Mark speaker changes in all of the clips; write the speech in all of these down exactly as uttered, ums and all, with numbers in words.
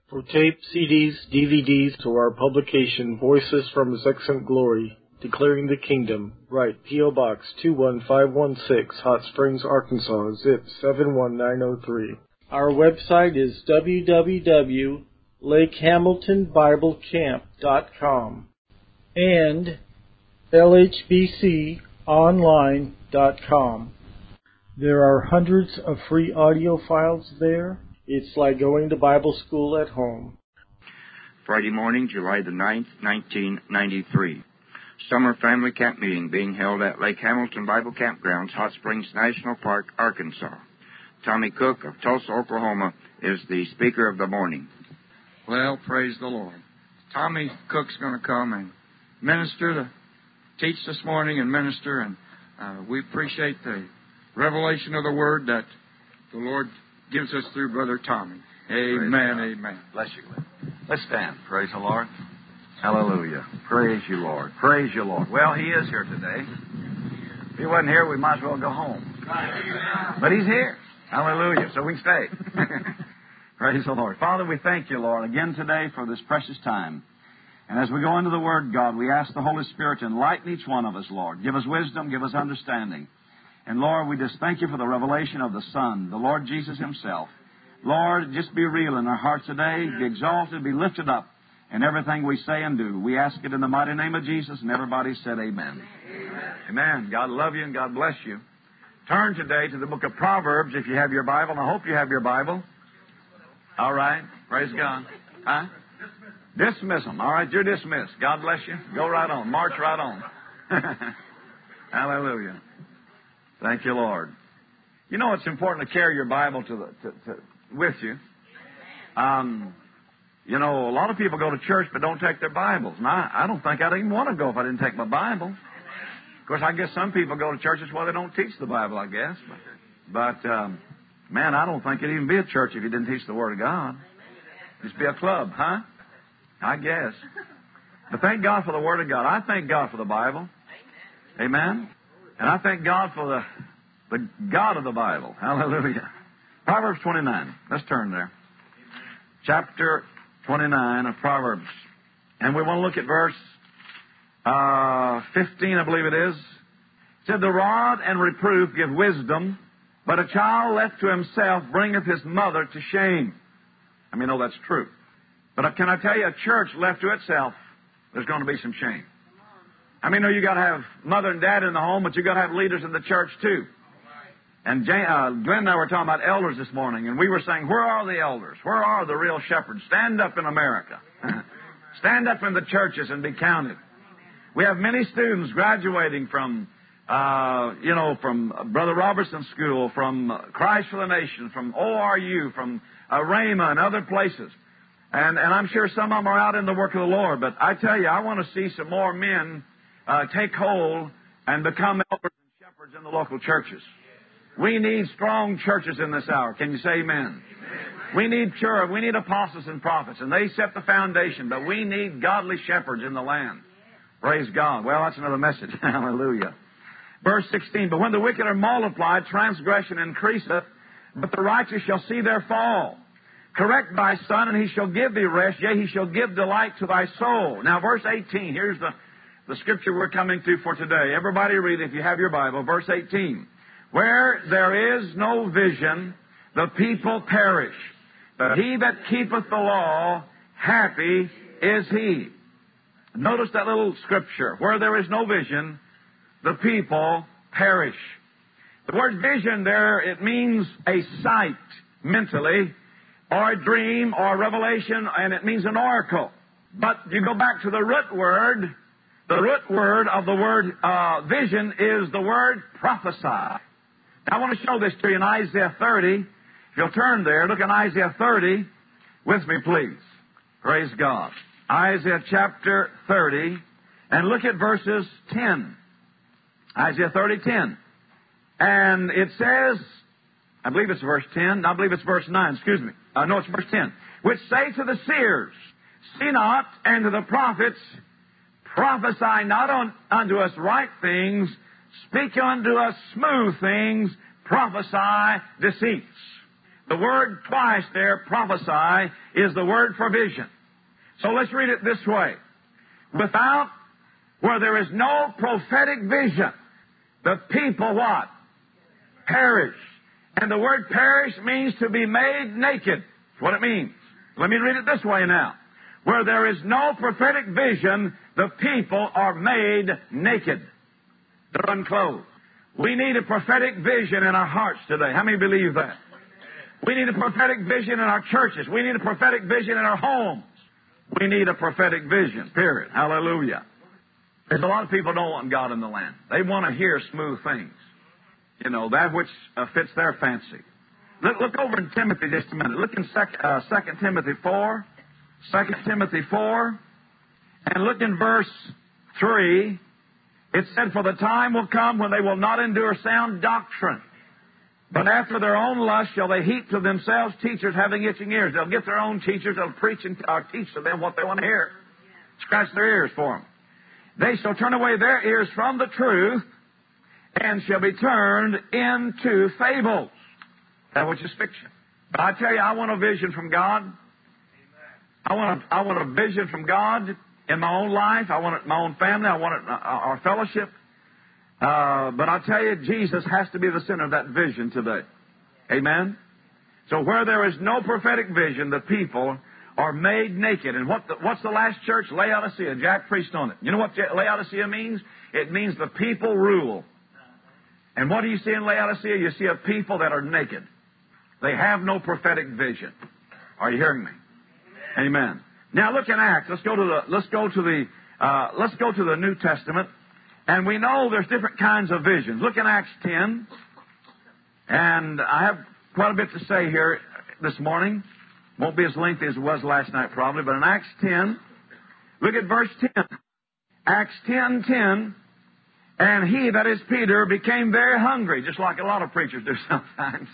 Speaker 1: For tape, C Ds, D V Ds, to our publication, Voices from His Excellent Glory, Declaring the Kingdom, write P O. Box two one five one six, Hot Springs, Arkansas, zip seven one nine zero three. Our website is w w w dot lake hamilton bible camp dot com and l h b c online dot com. There are hundreds of free audio files there. It's like going to Bible school at home.
Speaker 2: Friday morning, July the ninth, nineteen ninety-three. Summer family camp meeting being held at Lake Hamilton Bible Campgrounds, Hot Springs National Park, Arkansas. Tommy Cook of Tulsa, Oklahoma, is the speaker of the morning.
Speaker 3: Well, praise the Lord. Tommy Cook's going to come and minister, to teach this morning and minister, and uh, we appreciate the revelation of the Word that the Lord gives us through Brother Tommy. Amen, amen.
Speaker 4: Bless you, Glenn. Let's stand. Praise the Lord. Hallelujah. Praise you, Lord. Praise you, Lord. Well, He is here today. If He wasn't here, we might as well go home. But He's here. Hallelujah. So we can stay. Praise the Lord. Father, we thank you, Lord, again today for this precious time. And as we go into the Word, God, we ask the Holy Spirit to enlighten each one of us, Lord. Give us wisdom, give us understanding. And, Lord, we just thank you for the revelation of the Son, the Lord Jesus Himself. Lord, just be real in our hearts today. Be exalted, be lifted up in everything we say and do. We ask it in the mighty name of Jesus, and everybody said amen. Amen. Amen. God love you and God bless you. Turn today to the book of Proverbs if you have your Bible, and I hope you have your Bible. All right. Praise God. Huh? Dismiss them. All right, you're dismissed. God bless you. Go right on. March right on. Hallelujah. Thank you, Lord. You know, it's important to carry your Bible to the, to, to, with you. Um, you know, a lot of people go to church but don't take their Bibles. And I, I don't think I'd even want to go if I didn't take my Bible. Of course, I guess some people go to churches where they don't teach the Bible, I guess. But, but um, man, I don't think it'd even be a church if you didn't teach the Word of God. Just be a club, huh? I guess. But thank God for the Word of God. I thank God for the Bible. Amen. And I thank God for the, the God of the Bible. Hallelujah. Proverbs twenty-nine. Let's turn there. Chapter twenty-nine of Proverbs. And we want to look at verse uh, fifteen, I believe it is. It said, the rod and reproof give wisdom, but a child left to himself bringeth his mother to shame. I mean, no, that's true. But can I tell you, a church left to itself, there's going to be some shame. I mean, no, you got to have mother and dad in the home, but you got to have leaders in the church too. And Jane, uh, Glenn and I were talking about elders this morning, and we were saying, where are the elders? Where are the real shepherds? Stand up in America. Stand up in the churches and be counted. We have many students graduating from, uh, you know, from Brother Robertson School, from Christ for the Nation, from O R U, from uh, Rhema and other places. And, and I'm sure some of them are out in the work of the Lord. But I tell you, I want to see some more men Uh, take hold and become elders and shepherds in the local churches. We need strong churches in this hour. Can you say amen? Amen. We need sure we need apostles and prophets, and they set the foundation. But we need godly shepherds in the land. Praise God. Well, that's another message. Hallelujah. Verse sixteen. But when the wicked are multiplied, transgression increaseth, but the righteous shall see their fall. Correct thy son, and he shall give thee rest. Yea, he shall give delight to thy soul. Now, verse eighteen. Here's the The scripture we're coming to for today. Everybody read, if you have your Bible, verse eighteen. Where there is no vision, the people perish. But he that keepeth the law, happy is he. Notice that little scripture. Where there is no vision, the people perish. The word vision there, it means a sight mentally, or a dream, or a revelation, and it means an oracle. But you go back to the root word. The root word of the word uh, vision is the word prophesy. Now, I want to show this to you in Isaiah thirty. If you'll turn there, look in Isaiah thirty with me, please. Praise God. Isaiah chapter thirty, and look at verses ten. Isaiah thirty, ten. And it says, I believe it's verse ten. I believe it's verse nine, excuse me. Uh, no, it's verse ten. Which say to the seers, see not, and to the prophets, prophesy not on, unto us right things, speak unto us smooth things, prophesy deceits. The word twice there, prophesy, is the word for vision. So let's read it this way. Without, where there is no prophetic vision, the people what? Perish. And the word perish means to be made naked. That's what it means. Let me read it this way now. Where there is no prophetic vision, the people are made naked. They're unclothed. We need a prophetic vision in our hearts today. How many believe that? We need a prophetic vision in our churches. We need a prophetic vision in our homes. We need a prophetic vision, period. Hallelujah. There's a lot of people don't want God in the land. They want to hear smooth things. You know, that which uh, fits their fancy. Look, look over in Timothy just a minute. Look in sec, uh, Second Timothy four. Second Timothy four. And look in verse three. It said, for the time will come when they will not endure sound doctrine, but after their own lust shall they heap to themselves teachers having itching ears. They'll get their own teachers. They'll preach and uh, teach to them what they want to hear. Scratch their ears for them. They shall turn away their ears from the truth and shall be turned into fables. That which is fiction. But I tell you, I want a vision from God. I want a, I want a vision from God in my own life. I want it in my own family. I want it in our fellowship. Uh, but I tell you, Jesus has to be the center of that vision today. Amen? So where there is no prophetic vision, the people are made naked. And what the, what's the last church? Laodicea. Jack preached on it. You know what Laodicea means? It means the people rule. And what do you see in Laodicea? You see a people that are naked. They have no prophetic vision. Are you hearing me? Amen. Now look in Acts. Let's go to the let's go to the uh, let's go to the New Testament. And we know there's different kinds of visions. Look in Acts ten. And I have quite a bit to say here this morning. Won't be as lengthy as it was last night probably, but in Acts ten, look at verse ten. Acts ten ten. And he, that is Peter, became very hungry, just like a lot of preachers do sometimes.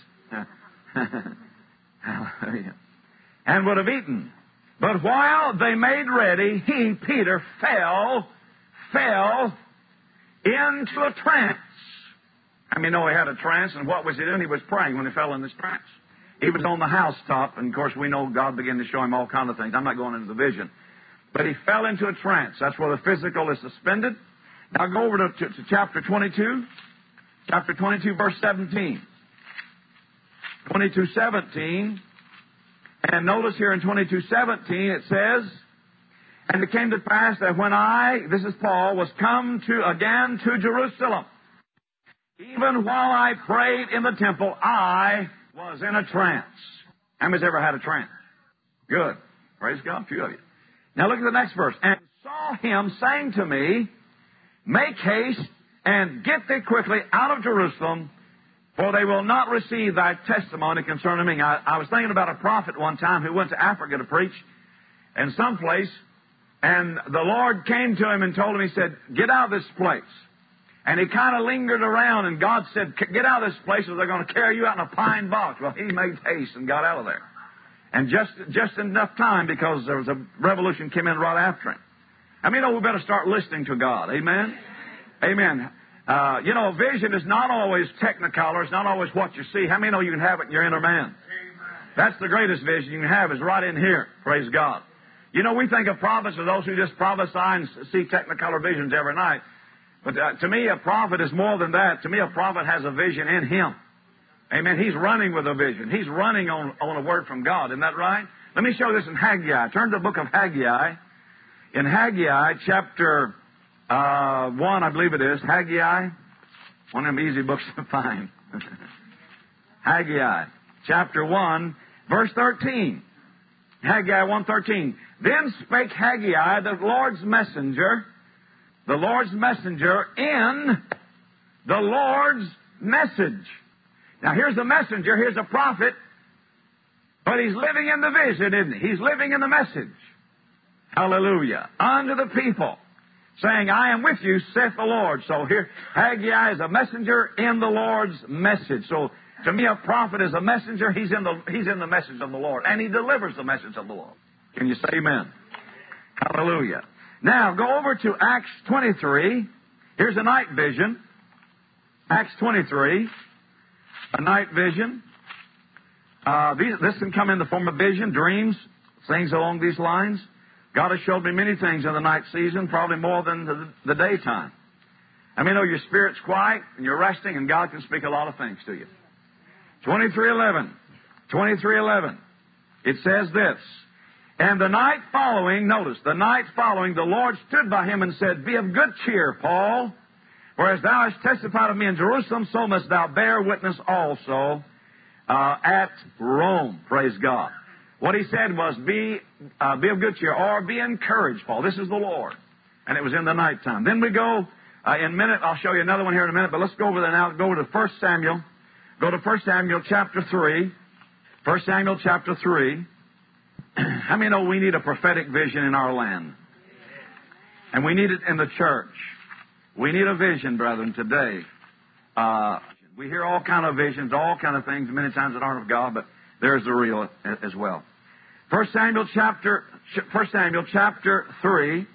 Speaker 4: Hallelujah. And would have eaten. But while they made ready, he, Peter, fell, fell into a trance. I mean, know he had a trance, and what was he doing? He was praying when he fell in this trance. He was on the housetop, and of course we know God began to show him all kinds of things. I'm not going into the vision. But he fell into a trance. That's where the physical is suspended. Now go over to, to, to chapter twenty-two. Chapter twenty-two, verse seventeen. twenty-two seventeen. And notice here in twenty-two seventeen it says, and it came to pass that when I, this is Paul, was come to again to Jerusalem, even while I prayed in the temple, I was in a trance. How many's ever had a trance? Good. Praise God, a few of you. Now look at the next verse. And saw him saying to me, make haste and get thee quickly out of Jerusalem, for they will not receive thy testimony concerning me. I, I was thinking about a prophet one time who went to Africa to preach in some place, and the Lord came to him and told him, he said, get out of this place. And he kind of lingered around, and God said, get out of this place or they're going to carry you out in a pine box. Well, he made haste and got out of there. And just just enough time because there was a revolution came in right after him. I mean, you know, we better start listening to God. Amen? Amen. Uh, you know, vision is not always technicolor. It's not always what you see. How many know you can have it in your inner man? Amen. That's the greatest vision you can have is right in here. Praise God. You know, we think of prophets as those who just prophesy and see technicolor visions every night. But uh, to me, a prophet is more than that. To me, a prophet has a vision in him. Amen. He's running with a vision. He's running on, on a word from God. Isn't that right? Let me show this in Haggai. Turn to the book of Haggai. In Haggai, chapter uh, one, I believe it is. Haggai. One of them easy books to find. Haggai, chapter one, verse thirteen. Haggai one thirteen. Then spake Haggai, the Lord's messenger, the Lord's messenger in the Lord's message. Now here's the messenger, here's a prophet, but he's living in the vision, isn't he? He's living in the message. Hallelujah. Unto the people, saying, I am with you, saith the Lord. So here, Haggai is a messenger in the Lord's message. So to me, a prophet is a messenger. He's in the, he's in the message of the Lord, and he delivers the message of the Lord. Can you say amen? Hallelujah. Now, go over to Acts twenty-three. Here's a night vision. Acts twenty-three. A night vision. Uh, these, this can come in the form of vision, dreams, things along these lines. God has showed me many things in the night season, probably more than the, the daytime. I mean, oh, your spirit's quiet and you're resting, and God can speak a lot of things to you. twenty-three eleven. twenty-three eleven. It says this. And the night following, notice, the night following, the Lord stood by him and said, Be of good cheer, Paul, for as thou hast testified of me in Jerusalem, so must thou bear witness also uh, at Rome. Praise God. What he said was, be, uh, be of good cheer, or be encouraged, Paul. This is the Lord. And it was in the nighttime. Then we go, uh, in a minute, I'll show you another one here in a minute, but let's go over there now. Go to First Samuel. Go to First Samuel chapter three. First Samuel chapter three. How many know we need a prophetic vision in our land? And we need it in the church. We need a vision, brethren, today. Uh, we hear all kind of visions, all kind of things, many times that aren't of God, but there's the real as well. First Samuel chapter, First Samuel chapter three,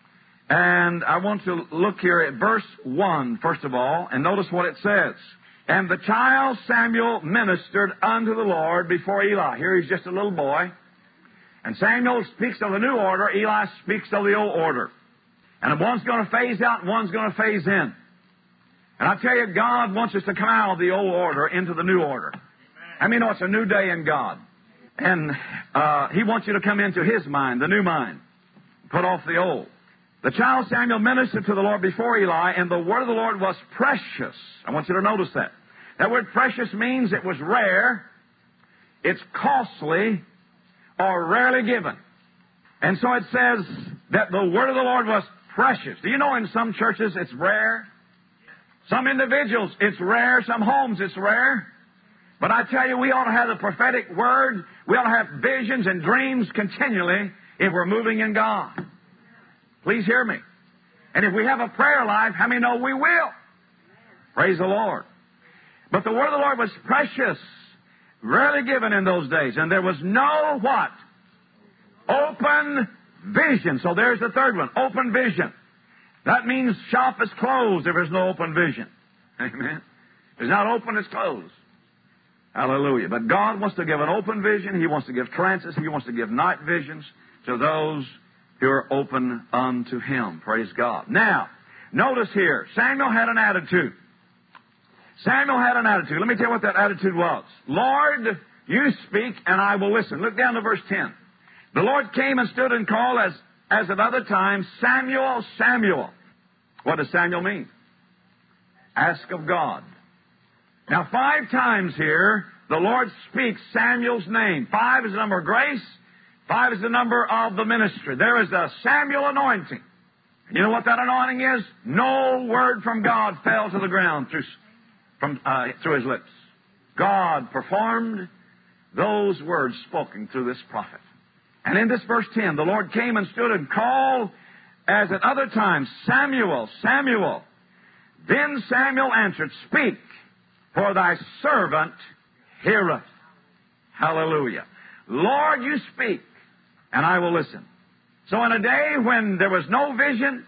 Speaker 4: and I want to look here at verse one, first of all, and notice what it says. And the child Samuel ministered unto the Lord before Eli. Here he's just a little boy. And Samuel speaks of the new order, Eli speaks of the old order. And one's going to phase out and one's going to phase in. And I tell you, God wants us to come out of the old order into the new order. I mean, you know, it's a new day in God. And uh, He wants you to come into His mind, the new mind. Put off the old. The child Samuel ministered to the Lord before Eli, and the word of the Lord was precious. I want you to notice that. That word precious means it was rare, it's costly, or rarely given. And so it says that the word of the Lord was precious. Do you know in some churches it's rare? Some individuals it's rare, some homes it's rare. But I tell you, we ought to have the prophetic word. We ought to have visions and dreams continually if we're moving in God. Please hear me. And if we have a prayer life, how many know we will? Praise the Lord. But the word of the Lord was precious, rarely given in those days. And there was no what? Open vision. So there's the third one, open vision. That means shop is closed if there's no open vision. Amen. If it's not open, it's closed. Hallelujah. But God wants to give an open vision. He wants to give trances. He wants to give night visions to those who are open unto Him. Praise God. Now, notice here, Samuel had an attitude. Samuel had an attitude. Let me tell you what that attitude was. Lord, you speak and I will listen. Look down to verse ten. The Lord came and stood and called as, as at other times, Samuel, Samuel. What does Samuel mean? Ask of God. Now, five times here, the Lord speaks Samuel's name. Five is the number of grace. Five is the number of the ministry. There is a Samuel anointing. You know what that anointing is? No word from God fell to the ground through, from, uh, through his lips. God performed those words spoken through this prophet. And in this verse ten, the Lord came and stood and called as at other times, Samuel, Samuel. Then Samuel answered, Speak, for thy servant heareth. Hallelujah. Lord, you speak, and I will listen. So in a day when there was no vision,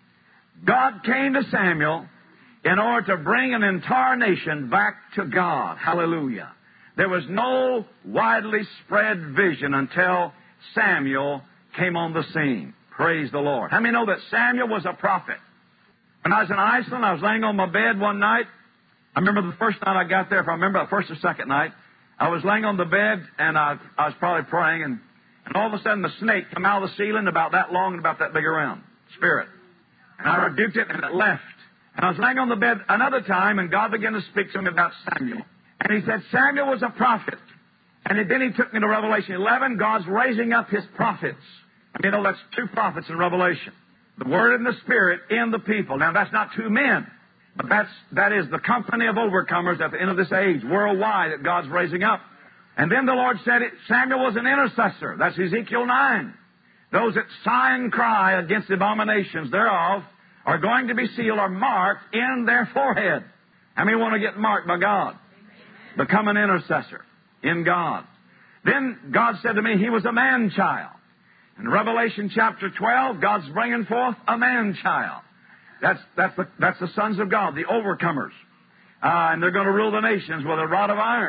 Speaker 4: God came to Samuel in order to bring an entire nation back to God. Hallelujah. There was no widely spread vision until Samuel came on the scene. Praise the Lord. How many know that Samuel was a prophet? When I was in Iceland, I was laying on my bed one night. I remember the first night I got there, if I remember the first or second night, I was laying on the bed, and I, I was probably praying, and, and all of a sudden the snake came out of the ceiling about that long and about that big around. Spirit. And I rebuked it, and it left. And I was laying on the bed another time, and God began to speak to me about Samuel. And He said, Samuel was a prophet. And then He took me to Revelation eleven. God's raising up His prophets. And you know, that's two prophets in Revelation. The Word and the Spirit in the people. Now, that's not two men. But that's, that is the company of overcomers at the end of this age, worldwide, that God's raising up. And then the Lord said it, Samuel was an intercessor. That's Ezekiel nine. Those that sigh and cry against the abominations thereof are going to be sealed or marked in their forehead. How many want to get marked by God? Become an intercessor in God. Then God said to me, He was a man-child. In Revelation chapter twelve, God's bringing forth a man-child. That's, that's, the, that's the sons of God, the overcomers. Uh, and they're going to rule the nations with a rod of iron.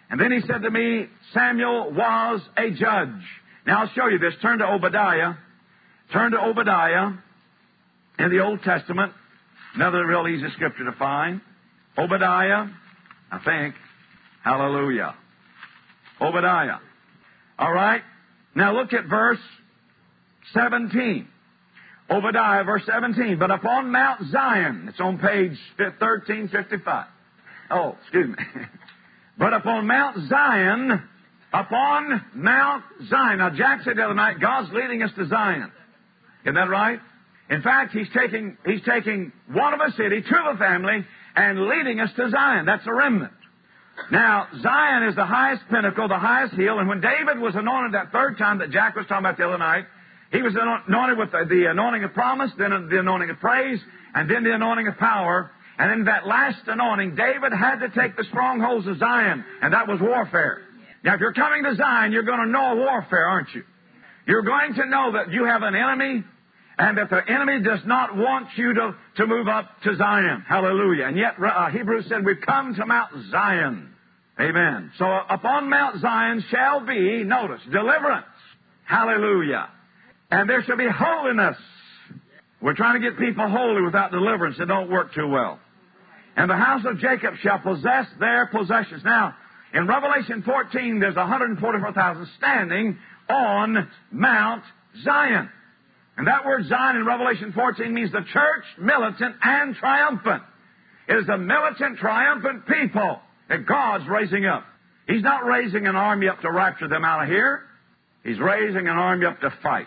Speaker 4: And then he said to me, Samuel was a judge. Now I'll show you this. Turn to Obadiah. Turn to Obadiah in the Old Testament. Another real easy scripture to find. Obadiah, I think. Hallelujah. Obadiah. All right. Now look at verse seventeen. Obadiah, verse seventeen. But upon Mount Zion, it's on page thirteen fifty-five. Oh, excuse me. But upon Mount Zion, upon Mount Zion. Now, Jack said the other night, God's leading us to Zion. Isn't that right? In fact, He's taking, He's taking one of a city, two of a family, and leading us to Zion. That's a remnant. Now, Zion is the highest pinnacle, the highest hill, and when David was anointed that third time that Jack was talking about the other night, he was anointed with the, the anointing of promise, then the anointing of praise, and then the anointing of power. And in that last anointing, David had to take the strongholds of Zion, and that was warfare. Now, if you're coming to Zion, you're going to know warfare, aren't you? You're going to know that you have an enemy, and that the enemy does not want you to, to move up to Zion. Hallelujah. And yet, uh, Hebrews said, we've come to Mount Zion. Amen. So, uh, upon Mount Zion shall be, notice, deliverance. Hallelujah. And there shall be holiness. We're trying to get people holy without deliverance. It don't work too well. And the house of Jacob shall possess their possessions. Now, in Revelation fourteen, there's one hundred forty-four thousand standing on Mount Zion. And that word Zion in Revelation fourteen means the church, militant and triumphant. It is a militant, triumphant people that God's raising up. He's not raising an army up to rapture them out of here. He's raising an army up to fight.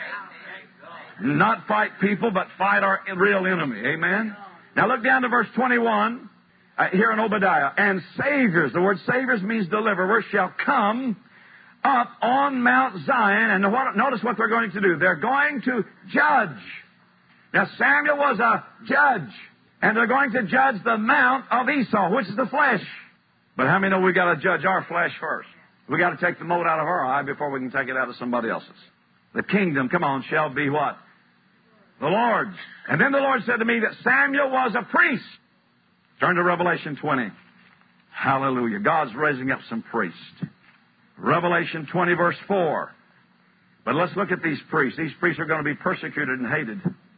Speaker 4: Not fight people, but fight our real enemy. Amen? Now look down to verse twenty-one uh, here in Obadiah. And saviors, the word saviors means deliverers, shall come up on Mount Zion. And what, notice what they're going to do. They're going to judge. Now Samuel was a judge. And they're going to judge the mount of Esau, which is the flesh. But how many know we've got to judge our flesh first? We've got to take the mote out of our eye before we can take it out of somebody else's. The kingdom, come on, shall be what? The Lord's. And then the Lord said to me that Samuel was a priest. Turn to Revelation twenty. Hallelujah. God's raising up some priests. Revelation twenty, verse four. But let's look at these priests. These priests are going to be persecuted and hated.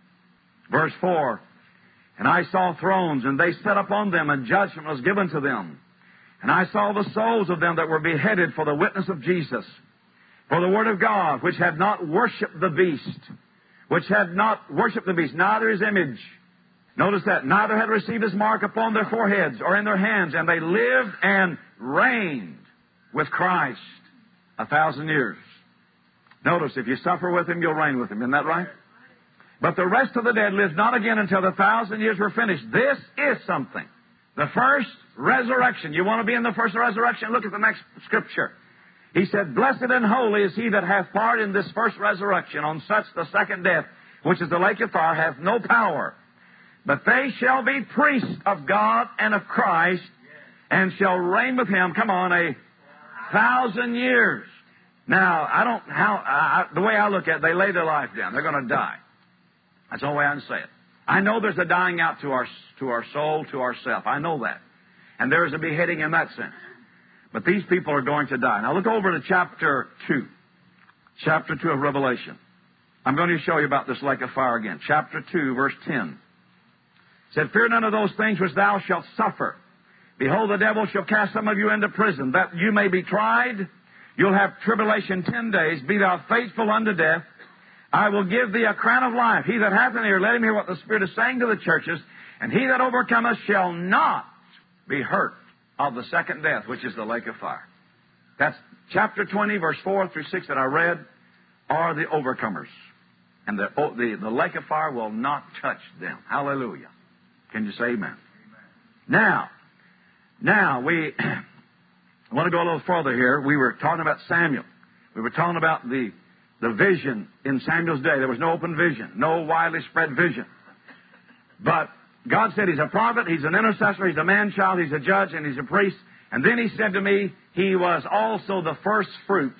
Speaker 4: Verse four. And I saw thrones, and they sat upon them, and judgment was given to them. And I saw the souls of them that were beheaded for the witness of Jesus, for the word of God, which had not worshipped the beast, which had not worshipped the beast, neither his image. Notice that. Neither had received his mark upon their foreheads or in their hands, and they lived and reigned with Christ a thousand years. Notice, if you suffer with him, you'll reign with him. Isn't that right? But the rest of the dead lived not again until the thousand years were finished. This is something. The first resurrection. You want to be in the first resurrection? Look at the next scripture. He said, blessed and holy is he that hath part in this first resurrection. On such the second death, which is the lake of fire, hath no power. But they shall be priests of God and of Christ, and shall reign with him, come on, a thousand years. Now, I don't, how, I, the way I look at it, they lay their life down. They're going to die. That's the only way I can say it. I know there's a dying out to our, to our soul, to ourself. I know that. And there's a beheading in that sense. But these people are going to die. Now look over to chapter two. Chapter two of Revelation. I'm going to show you about this lake of fire again. Chapter two, verse ten. It said, fear none of those things which thou shalt suffer. Behold, the devil shall cast some of you into prison, that you may be tried. You'll have tribulation ten days. Be thou faithful unto death. I will give thee a crown of life. He that hath an ear, let him hear what the Spirit is saying to the churches. And he that overcometh shall not be hurt of the second death, which is the lake of fire. That's chapter twenty, verse four through six that I read, are the overcomers. And the, the, the lake of fire will not touch them. Hallelujah. Can you say amen? Amen. Now, now we I want to go a little further here. We were talking about Samuel. We were talking about the, the vision in Samuel's day. There was no open vision, no widely spread vision. But God said he's a prophet, he's an intercessor, he's a man-child, he's a judge, and he's a priest. And then he said to me, he was also the first fruits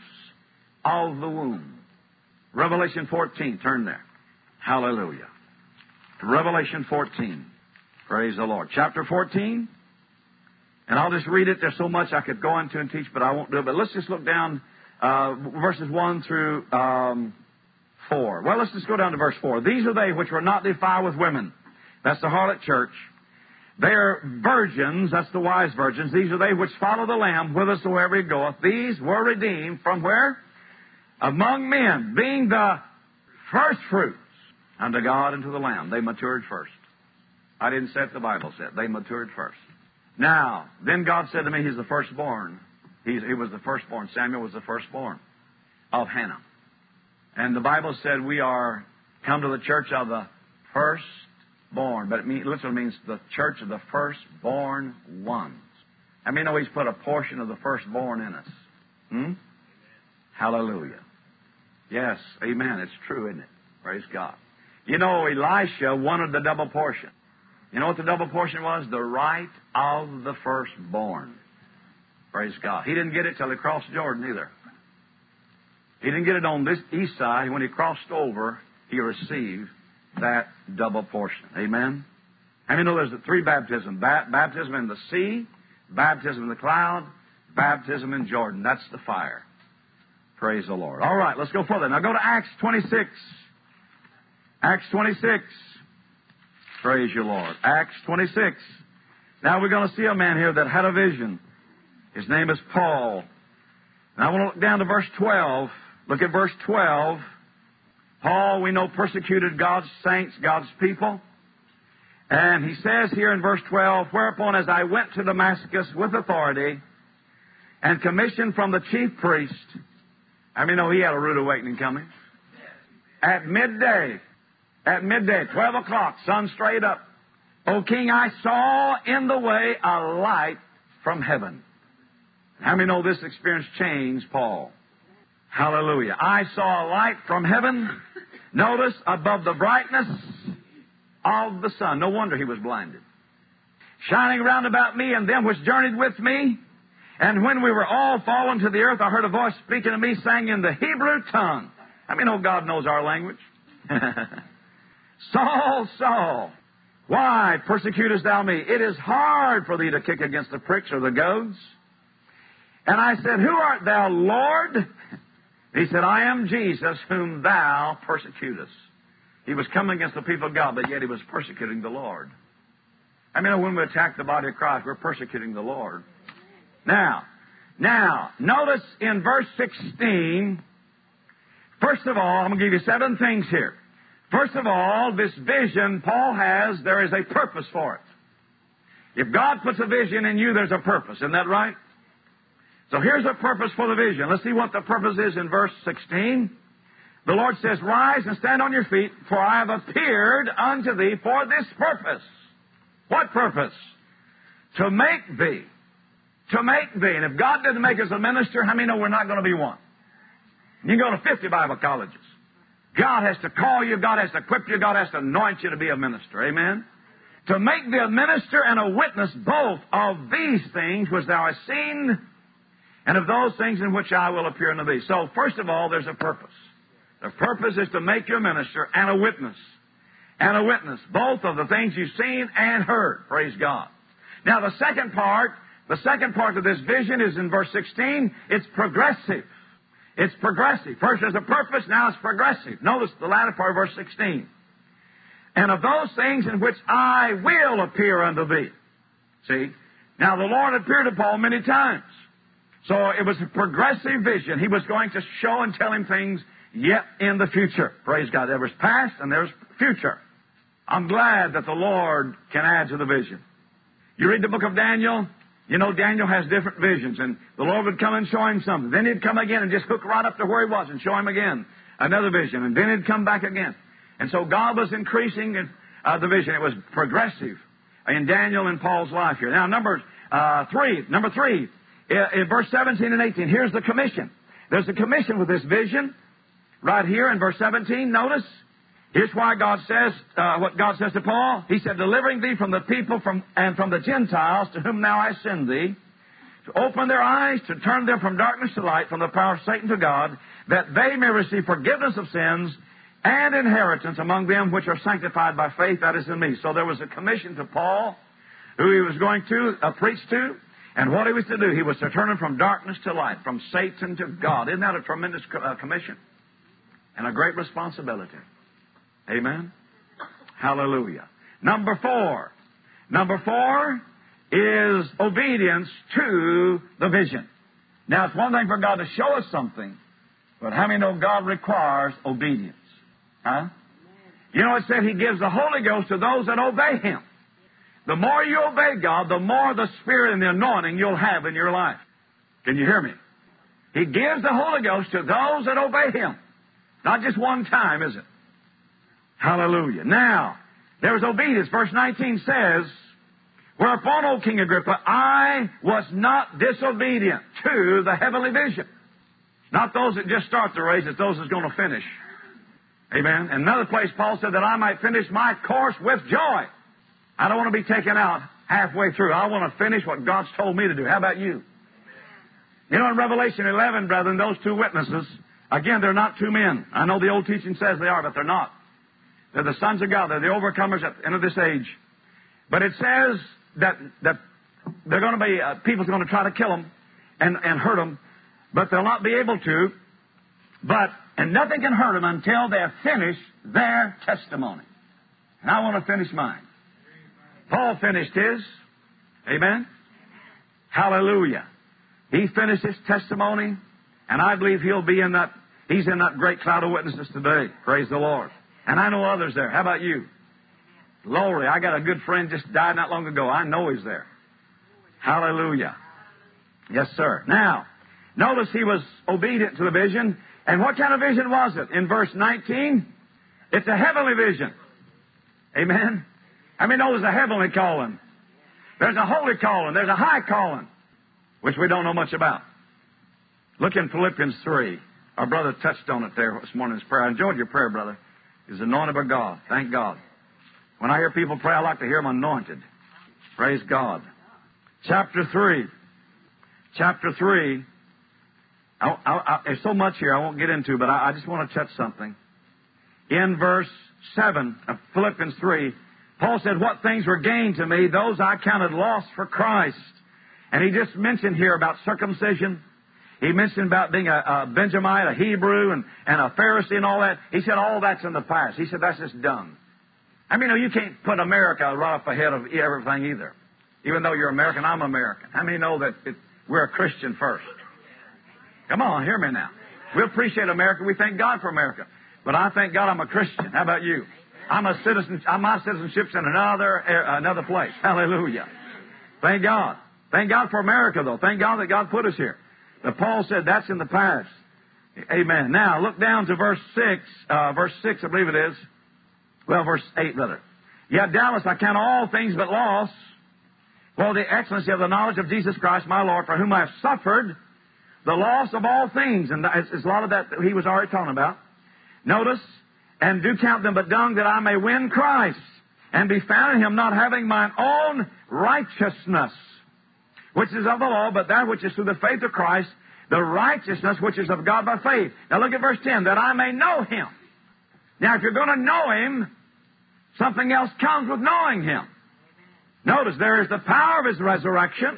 Speaker 4: of the womb. Revelation fourteen, turn there. Hallelujah. Revelation fourteen. Praise the Lord. Chapter fourteen. And I'll just read it. There's so much I could go into and teach, but I won't do it. But let's just look down uh, verses one through um, four. Well, let's just go down to verse four. These are they which were not defiled with women. That's the harlot church. They are virgins. That's the wise virgins. These are they which follow the Lamb whithersoever he goeth. These were redeemed from where? Among men, being the first fruits unto God and to the Lamb. They matured first. I didn't say it, the Bible said. They matured first. Now, then God said to me, He's the firstborn. He's, he was the firstborn. Samuel was the firstborn of Hannah. And the Bible said we are come to the church of the firstborn. But it mean, literally means the church of the firstborn ones. I mean, know He's put a portion of the firstborn in us. Hmm? Hallelujah. Yes, amen. It's true, isn't it? Praise God. You know, Elisha wanted the double portion. You know what the double portion was? The right of the firstborn. Praise God. He didn't get it till he crossed Jordan either. He didn't get it on this east side. When he crossed over, he received that double portion. Amen? How many know there's the three baptisms? Ba- baptism in the sea, baptism in the cloud, baptism in Jordan. That's the fire. Praise the Lord. All right, let's go further. Now go to Acts twenty-six. Acts twenty-six. Praise you, Lord. Acts twenty-six. Now we're going to see a man here that had a vision. His name is Paul. Now I want to look down to verse twelve. Look at verse twelve. Paul, we know, persecuted God's saints, God's people. And he says here in verse twelve, Whereupon as I went to Damascus with authority and commissioned from the chief priest, I mean, know he had a rude awakening coming. At midday, at midday, twelve o'clock, sun straight up. O King, I saw in the way a light from heaven. How many know this experience changed Paul? Hallelujah. I saw a light from heaven. Notice, above the brightness of the sun. No wonder he was blinded. Shining round about me and them which journeyed with me. And when we were all fallen to the earth, I heard a voice speaking to me, saying in the Hebrew tongue. How many know God knows our language? Saul, Saul, why persecutest thou me? It is hard for thee to kick against the pricks or the goads. And I said, Who art thou, Lord? He said, I am Jesus, whom thou persecutest. He was coming against the people of God, but yet he was persecuting the Lord. I mean, when we attack the body of Christ, we're persecuting the Lord. Now, now, notice in verse sixteen, first of all, I'm going to give you seven things here. First of all, this vision Paul has, there is a purpose for it. If God puts a vision in you, there's a purpose. Isn't that right? So here's a purpose for the vision. Let's see what the purpose is in verse sixteen. The Lord says, Rise and stand on your feet, for I have appeared unto thee for this purpose. What purpose? To make thee. To make thee. And if God didn't make us a minister, how many know we're not going to be one? You can go to fifty Bible colleges. God has to call you, God has to equip you, God has to anoint you to be a minister. Amen? To make thee a minister and a witness both of these things which thou hast seen, and of those things in which I will appear unto thee. So, first of all, there's a purpose. The purpose is to make you a minister and a witness. And a witness, both of the things you've seen and heard. Praise God. Now, the second part, the second part of this vision is in verse sixteen. It's progressive. It's progressive. First there's a purpose, now it's progressive. Notice the latter part of verse sixteen. And of those things in which I will appear unto thee. See? Now, the Lord appeared to Paul many times. So it was a progressive vision. He was going to show and tell him things yet in the future. Praise God. There was past and there's future. I'm glad that the Lord can add to the vision. You read the book of Daniel, you know Daniel has different visions, and the Lord would come and show him something. Then he'd come again and just hook right up to where he was and show him again another vision, and then he'd come back again. And so God was increasing uh, the vision. It was progressive in Daniel and Paul's life here. Now, number uh, three, number three, in verse seventeen and eighteen, here's the commission. There's a commission with this vision right here in verse seventeen. Notice, here's why God says, uh, what God says to Paul. He said, delivering thee from the people from and from the Gentiles to whom now I send thee, to open their eyes, to turn them from darkness to light, from the power of Satan to God, that they may receive forgiveness of sins and inheritance among them which are sanctified by faith that is in me. So there was a commission to Paul, who he was going to uh, preach to. And what he was to do, he was to turn him from darkness to light, from Satan to God. Isn't that a tremendous uh, commission? And a great responsibility. Amen? Hallelujah. Number four. Number four is obedience to the vision. Now, it's one thing for God to show us something, but how many know God requires obedience? Huh? You know, it said He gives the Holy Ghost to those that obey Him. The more you obey God, the more the Spirit and the anointing you'll have in your life. Can you hear me? He gives the Holy Ghost to those that obey Him. Not just one time, is it? Hallelujah. Now, there was obedience. Verse nineteen says, whereupon, O King Agrippa, I was not disobedient to the heavenly vision. Not those that just start the race, it's those that's going to finish. Amen. In another place, Paul said that I might finish my course with joy. I don't want to be taken out halfway through. I want to finish what God's told me to do. How about you? You know, in Revelation eleven, brethren, those two witnesses, again, they're not two men. I know the old teaching says they are, but they're not. They're the sons of God. They're the overcomers at the end of this age. But it says that that they're going to be, uh, people's going to try to kill them and, and hurt them, but they'll not be able to. But, and nothing can hurt them until they have finished their testimony. And I want to finish mine. Paul finished his. Amen? Hallelujah. He finished his testimony, and I believe he'll be in that, he's in that great cloud of witnesses today. Praise the Lord. And I know others there. How about you? Glory. I got a good friend just died not long ago. I know he's there. Hallelujah. Yes, sir. Now, notice he was obedient to the vision. And what kind of vision was it? In verse nineteen, it's a heavenly vision. Amen? I mean, there's a heavenly calling. There's a holy calling. There's a high calling, which we don't know much about. Look in Philippians three. Our brother touched on it there this morning in his prayer. I enjoyed your prayer, brother. He's anointed by God. Thank God. When I hear people pray, I like to hear them anointed. Praise God. Chapter three. Chapter three. I, I, I, there's so much here I won't get into, but I, I just want to touch something. In verse seven of Philippians three, Paul said, what things were gained to me, those I counted loss for Christ. And he just mentioned here about circumcision. He mentioned about being a, a Benjamite, a Hebrew, and, and a Pharisee and all that. He said, all that's in the past. He said, that's just done. I mean, you can't put America right up ahead of everything either. Even though you're American, I'm American. How many know that it, we're a Christian first? Come on, hear me now. We appreciate America. We thank God for America. But I thank God I'm a Christian. How about you? I'm a citizen. My citizenship's in another another place. Hallelujah. Thank God. Thank God for America, though. Thank God that God put us here. But Paul said that's in the past. Amen. Now, look down to verse six. Uh, verse six, I believe it is. Well, verse eight, rather. Yet doubtless I count all things but loss for the excellency of the knowledge of Jesus Christ, my Lord, for whom I have suffered the loss of all things. And it's a lot of that he was already talking about. Notice, and do count them but dung, that I may win Christ, and be found in Him, not having mine own righteousness, which is of the law, but that which is through the faith of Christ, the righteousness which is of God by faith. Now look at verse ten, that I may know Him. Now if you're going to know Him, something else comes with knowing Him. Notice, there is the power of His resurrection,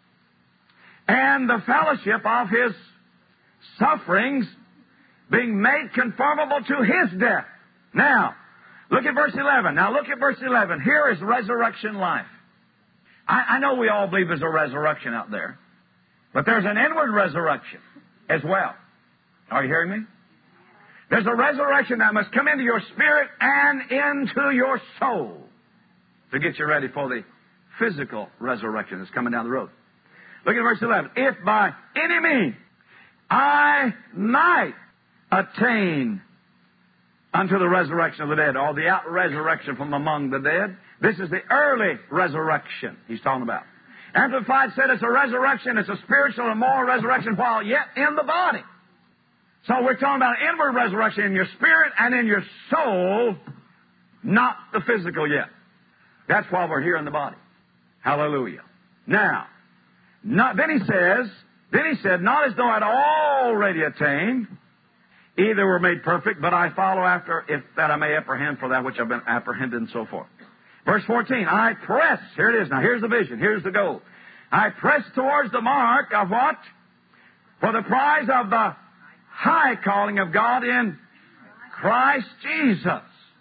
Speaker 4: and the fellowship of His sufferings, being made conformable to His death. Now, look at verse eleven. Now, look at verse eleven. Here is resurrection life. I, I know we all believe there's a resurrection out there, but there's an inward resurrection as well. Are you hearing me? There's a resurrection that must come into your spirit and into your soul to get you ready for the physical resurrection that's coming down the road. Look at verse eleven. If by any means I might attain unto the resurrection of the dead, or the out-resurrection from among the dead. This is the early resurrection he's talking about. Amplified said it's a resurrection, it's a spiritual and moral resurrection while yet in the body. So we're talking about an inward resurrection in your spirit and in your soul, not the physical yet. That's why we're here in the body. Hallelujah. Now, not, then he says, then he said, not as though I'd already attained, either were made perfect, but I follow after, if that I may apprehend for that which I've been apprehended, and so forth. Verse fourteen, I press, here it is now, here's the vision, here's the goal. I press towards the mark of what? For the prize of the high calling of God in Christ Jesus.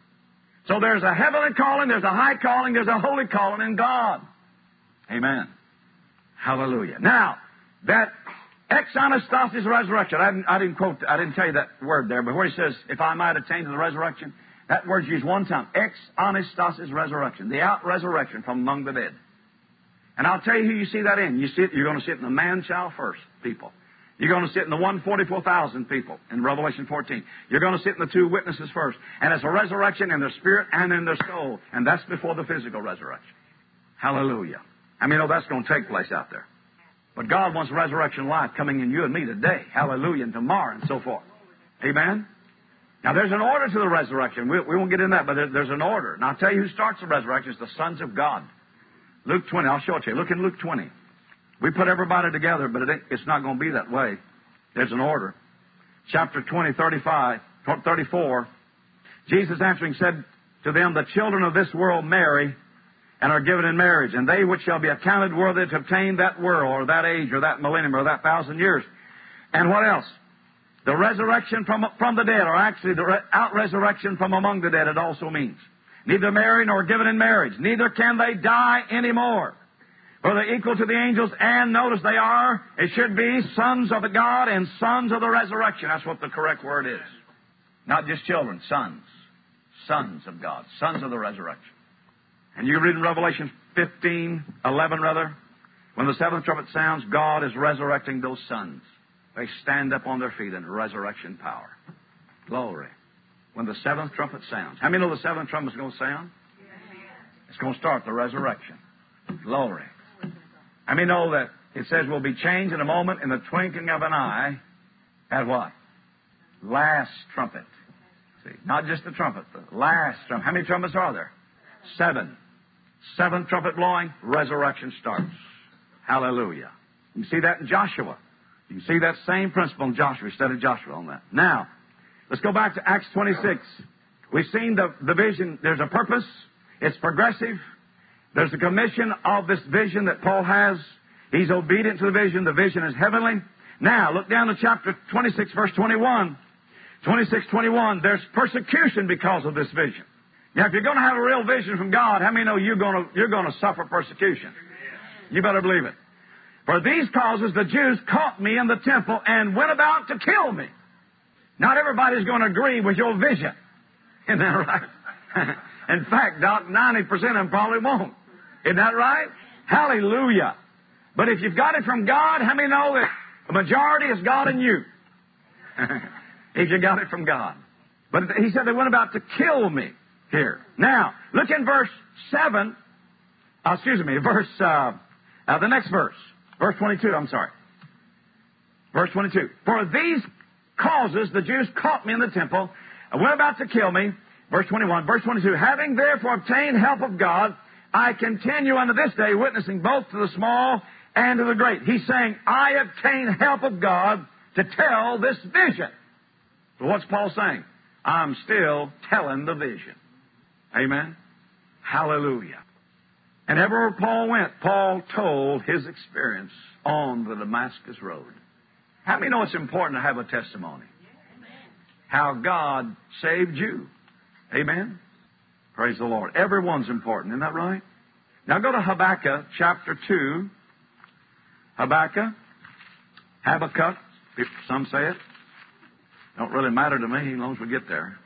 Speaker 4: So there's a heavenly calling, there's a high calling, there's a holy calling in God. Amen. Hallelujah. Now, that ex anastasis resurrection, I didn't, I didn't quote, I didn't tell you that word there, but where he says, if I might attain to the resurrection, that word's used one time. Ex anastasis resurrection, the out resurrection from among the dead. And I'll tell you who you see that in. You see it, you're going to see it in the man-child first people. You're going to see it in the one hundred forty-four thousand people in Revelation fourteen. You're going to see it in the two witnesses first. And it's a resurrection in their spirit and in their soul. And that's before the physical resurrection. Hallelujah. I mean, oh, that's going to take place out there. But God wants resurrection life coming in you and me today. Hallelujah. And tomorrow and so forth. Amen? Now, there's an order to the resurrection. We, we won't get in that, but there, there's an order. And I'll tell you who starts the resurrection. It's the sons of God. Luke twenty. I'll show it to you. Look in Luke twenty. We put everybody together, but it, it's not going to be that way. There's an order. Chapter twenty, thirty-five, thirty-four. Jesus answering said to them, the children of this world marry and are given in marriage, and they which shall be accounted worthy to obtain that world, or that age, or that millennium, or that thousand years. And what else? The resurrection from, from the dead, or actually the re- out-resurrection from among the dead, it also means. Neither marry nor given in marriage, neither can they die anymore. For they're equal to the angels, and notice they are, it should be, sons of the God and sons of the resurrection. That's what the correct word is. Not just children, sons. Sons of God, sons of the resurrection. And you read in Revelation fifteen, eleven rather, when the seventh trumpet sounds, God is resurrecting those sons. They stand up on their feet in resurrection power. Glory. When the seventh trumpet sounds. How many know the seventh trumpet is going to sound? It's going to start the resurrection. Glory. How many know that it says we'll be changed in a moment, in the twinkling of an eye, at what? Last trumpet. See, not just the trumpet, the last trumpet. How many trumpets are there? Seven. Seventh trumpet blowing, resurrection starts. Hallelujah. You can see that in Joshua. You can see that same principle in Joshua. We studied Joshua on that. Now, let's go back to Acts twenty-six. We've seen the, the vision. There's a purpose. It's progressive. There's a commission of this vision that Paul has. He's obedient to the vision. The vision is heavenly. Now, look down to chapter twenty-six, verse twenty-one. twenty-six, twenty-one. There's persecution because of this vision. Now, if you're going to have a real vision from God, how many know you're going to, you're going to suffer persecution? You better believe it. For these causes the Jews caught me in the temple and went about to kill me. Not everybody's going to agree with your vision. Isn't that right? In fact, Doc, ninety percent of them probably won't. Isn't that right? Hallelujah. But if you've got it from God, how many know that the majority is God and you? If you got it from God. But he said they went about to kill me here. Now, look in verse seven. Uh, excuse me, verse, uh, uh, the next verse. Verse twenty-two, I'm sorry. Verse twenty-two. For these causes the Jews caught me in the temple and went about to kill me. Verse twenty-one. Verse twenty-two. Having therefore obtained help of God, I continue unto this day, witnessing both to the small and to the great. He's saying, I obtained help of God to tell this vision. So what's Paul saying? I'm still telling the vision. Amen? Hallelujah. And everywhere Paul went, Paul told his experience on the Damascus Road. How many know it's important to have a testimony? How God saved you. Amen? Praise the Lord. Everyone's important, isn't that right? Now go to Habakkuk chapter two. Habakkuk. Habakkuk. Some say it. Don't really matter to me as long as we get there.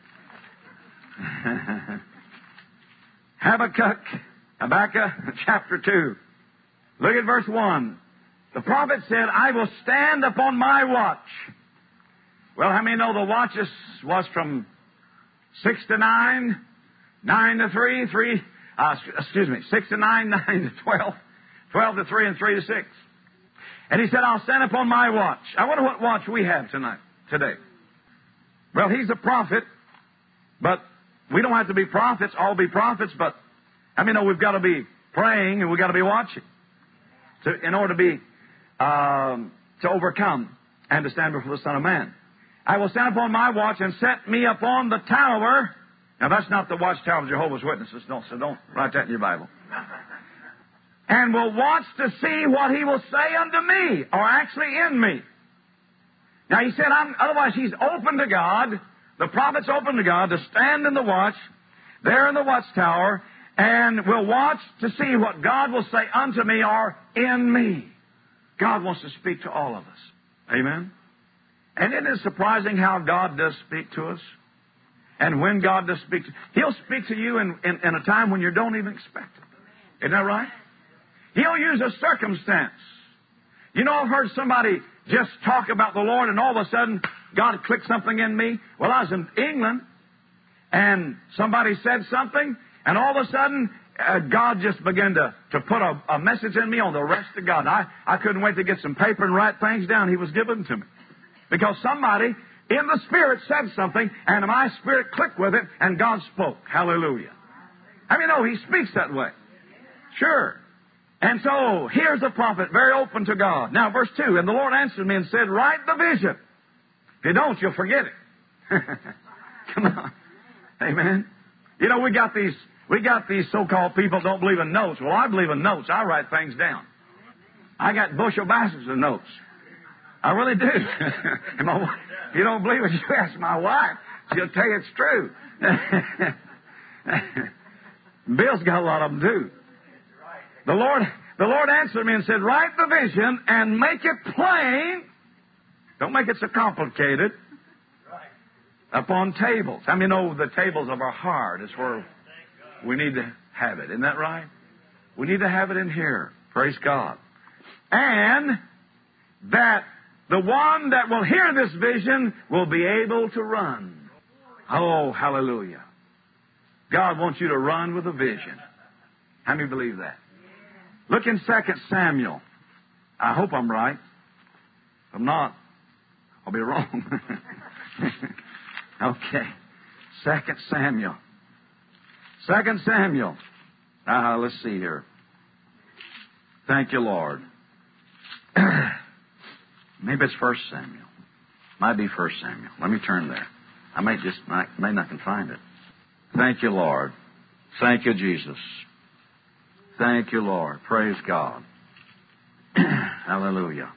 Speaker 4: Habakkuk. Habakkuk chapter two. Look at verse one. The prophet said, I will stand upon my watch. Well, how many know the watches was from six to nine, nine to three, three, uh, excuse me, six to nine, nine to twelve, twelve to three, and three to six. And he said, I'll stand upon my watch. I wonder what watch we have tonight, today. Well, he's a prophet, but we don't have to be prophets, all be prophets, but I mean, no, we've got to be praying and we've got to be watching to, in order to be, um, to overcome and to stand before the Son of Man. I will stand upon my watch and set me upon the tower. Now, that's not the watchtower of Jehovah's Witnesses, no, so don't write that in your Bible. and will watch to see what he will say unto me, or actually in me. Now he said, I'm, otherwise he's open to God, the prophet's open to God, to stand in the watch, there in the watchtower, and will watch to see what God will say unto me or in me. God wants to speak to all of us. Amen? And isn't it surprising how God does speak to us? And when God does speak to He'll speak to you in, in, in a time when you don't even expect it. Isn't that right? He'll use a circumstance. You know, I've heard somebody just talk about the Lord and all of a sudden God clicked something in me. Well, I was in England and somebody said something and all of a sudden uh, God just began to, to put a, a message in me on the rest of God. I, I couldn't wait to get some paper and write things down. He was giving to me. Because somebody in the Spirit said something, and my spirit clicked with it, and God spoke. Hallelujah. I mean, no, He speaks that way. Sure. And so, here's the prophet, very open to God. Now, verse two, and the Lord answered me and said, write the vision. If you don't, you'll forget it. Come on. Amen. You know, we got these, we got these so-called people don't believe in notes. Well, I believe in notes. I write things down. I got bushel baskets of notes. I really do. And my wife, if you don't believe it, you ask my wife. She'll tell you it's true. Bill's got a lot of them too. The Lord, the Lord answered me and said, write the vision and make it plain. Don't make it so complicated. Upon tables. I mean, know the tables of our heart is where we need to have it. Isn't that right? We need to have it in here. Praise God. And that the one that will hear this vision will be able to run. Oh, hallelujah. God wants you to run with a vision. How many believe that? Look in Second Samuel. I hope I'm right. If I'm not, I'll be wrong. Okay. Second Samuel. Second Samuel. Uh, let's see here. Thank you, Lord. Maybe it's First Samuel. Might be First Samuel. Let me turn there. I may just not, may not can find it. Thank you, Lord. Thank you, Jesus. Thank you, Lord. Praise God. Hallelujah.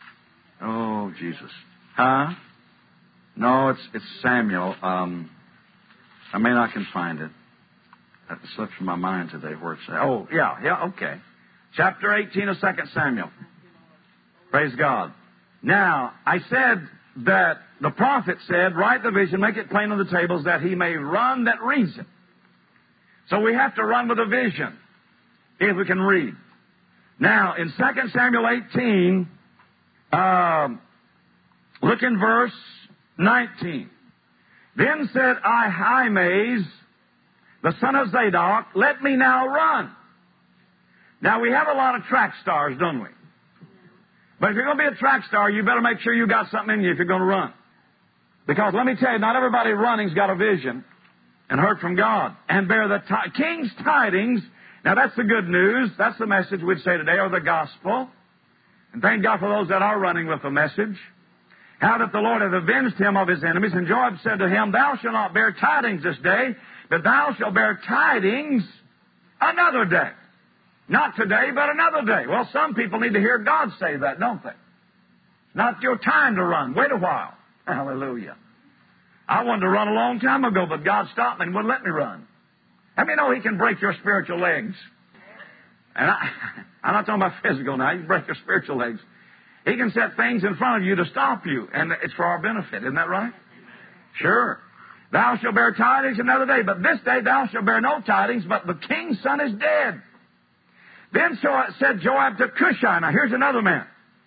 Speaker 4: Oh, Jesus. Huh? No, it's it's Samuel. Um, I may not can find it. That slipped from my mind today where it's at. Oh, yeah, yeah, okay. Chapter eighteen of Second Samuel. Praise God. Now, I said that the prophet said, write the vision, make it plain on the tables, that he may run that reads it. So we have to run with a vision, if we can read. Now, in Second Samuel eighteen, um, look in verse nineteen. Then said Ahimaaz, the son of Zadok, let me now run. Now, we have a lot of track stars, don't we? But if you're going to be a track star, you better make sure you got something in you if you're going to run. Because let me tell you, not everybody running's got a vision and heard from God and bear the t- king's tidings. Now, that's the good news. That's the message we'd say today, or the gospel. And thank God for those that are running with the message. How that the Lord hath avenged him of his enemies. And Joab said to him, thou shalt not bear tidings this day, but thou shalt bear tidings another day. Not today, but another day. Well, some people need to hear God say that, don't they? Not your time to run. Wait a while. Hallelujah. I wanted to run a long time ago, but God stopped me and wouldn't let me run. How many know He can break your spiritual legs? And I, I'm not talking about physical now. He can break your spiritual legs. He can set things in front of you to stop you, and it's for our benefit. Isn't that right? Sure. Thou shalt bear tidings another day, but this day thou shalt bear no tidings, but the king's son is dead. Then so said Joab to Cushai. Now here's another man.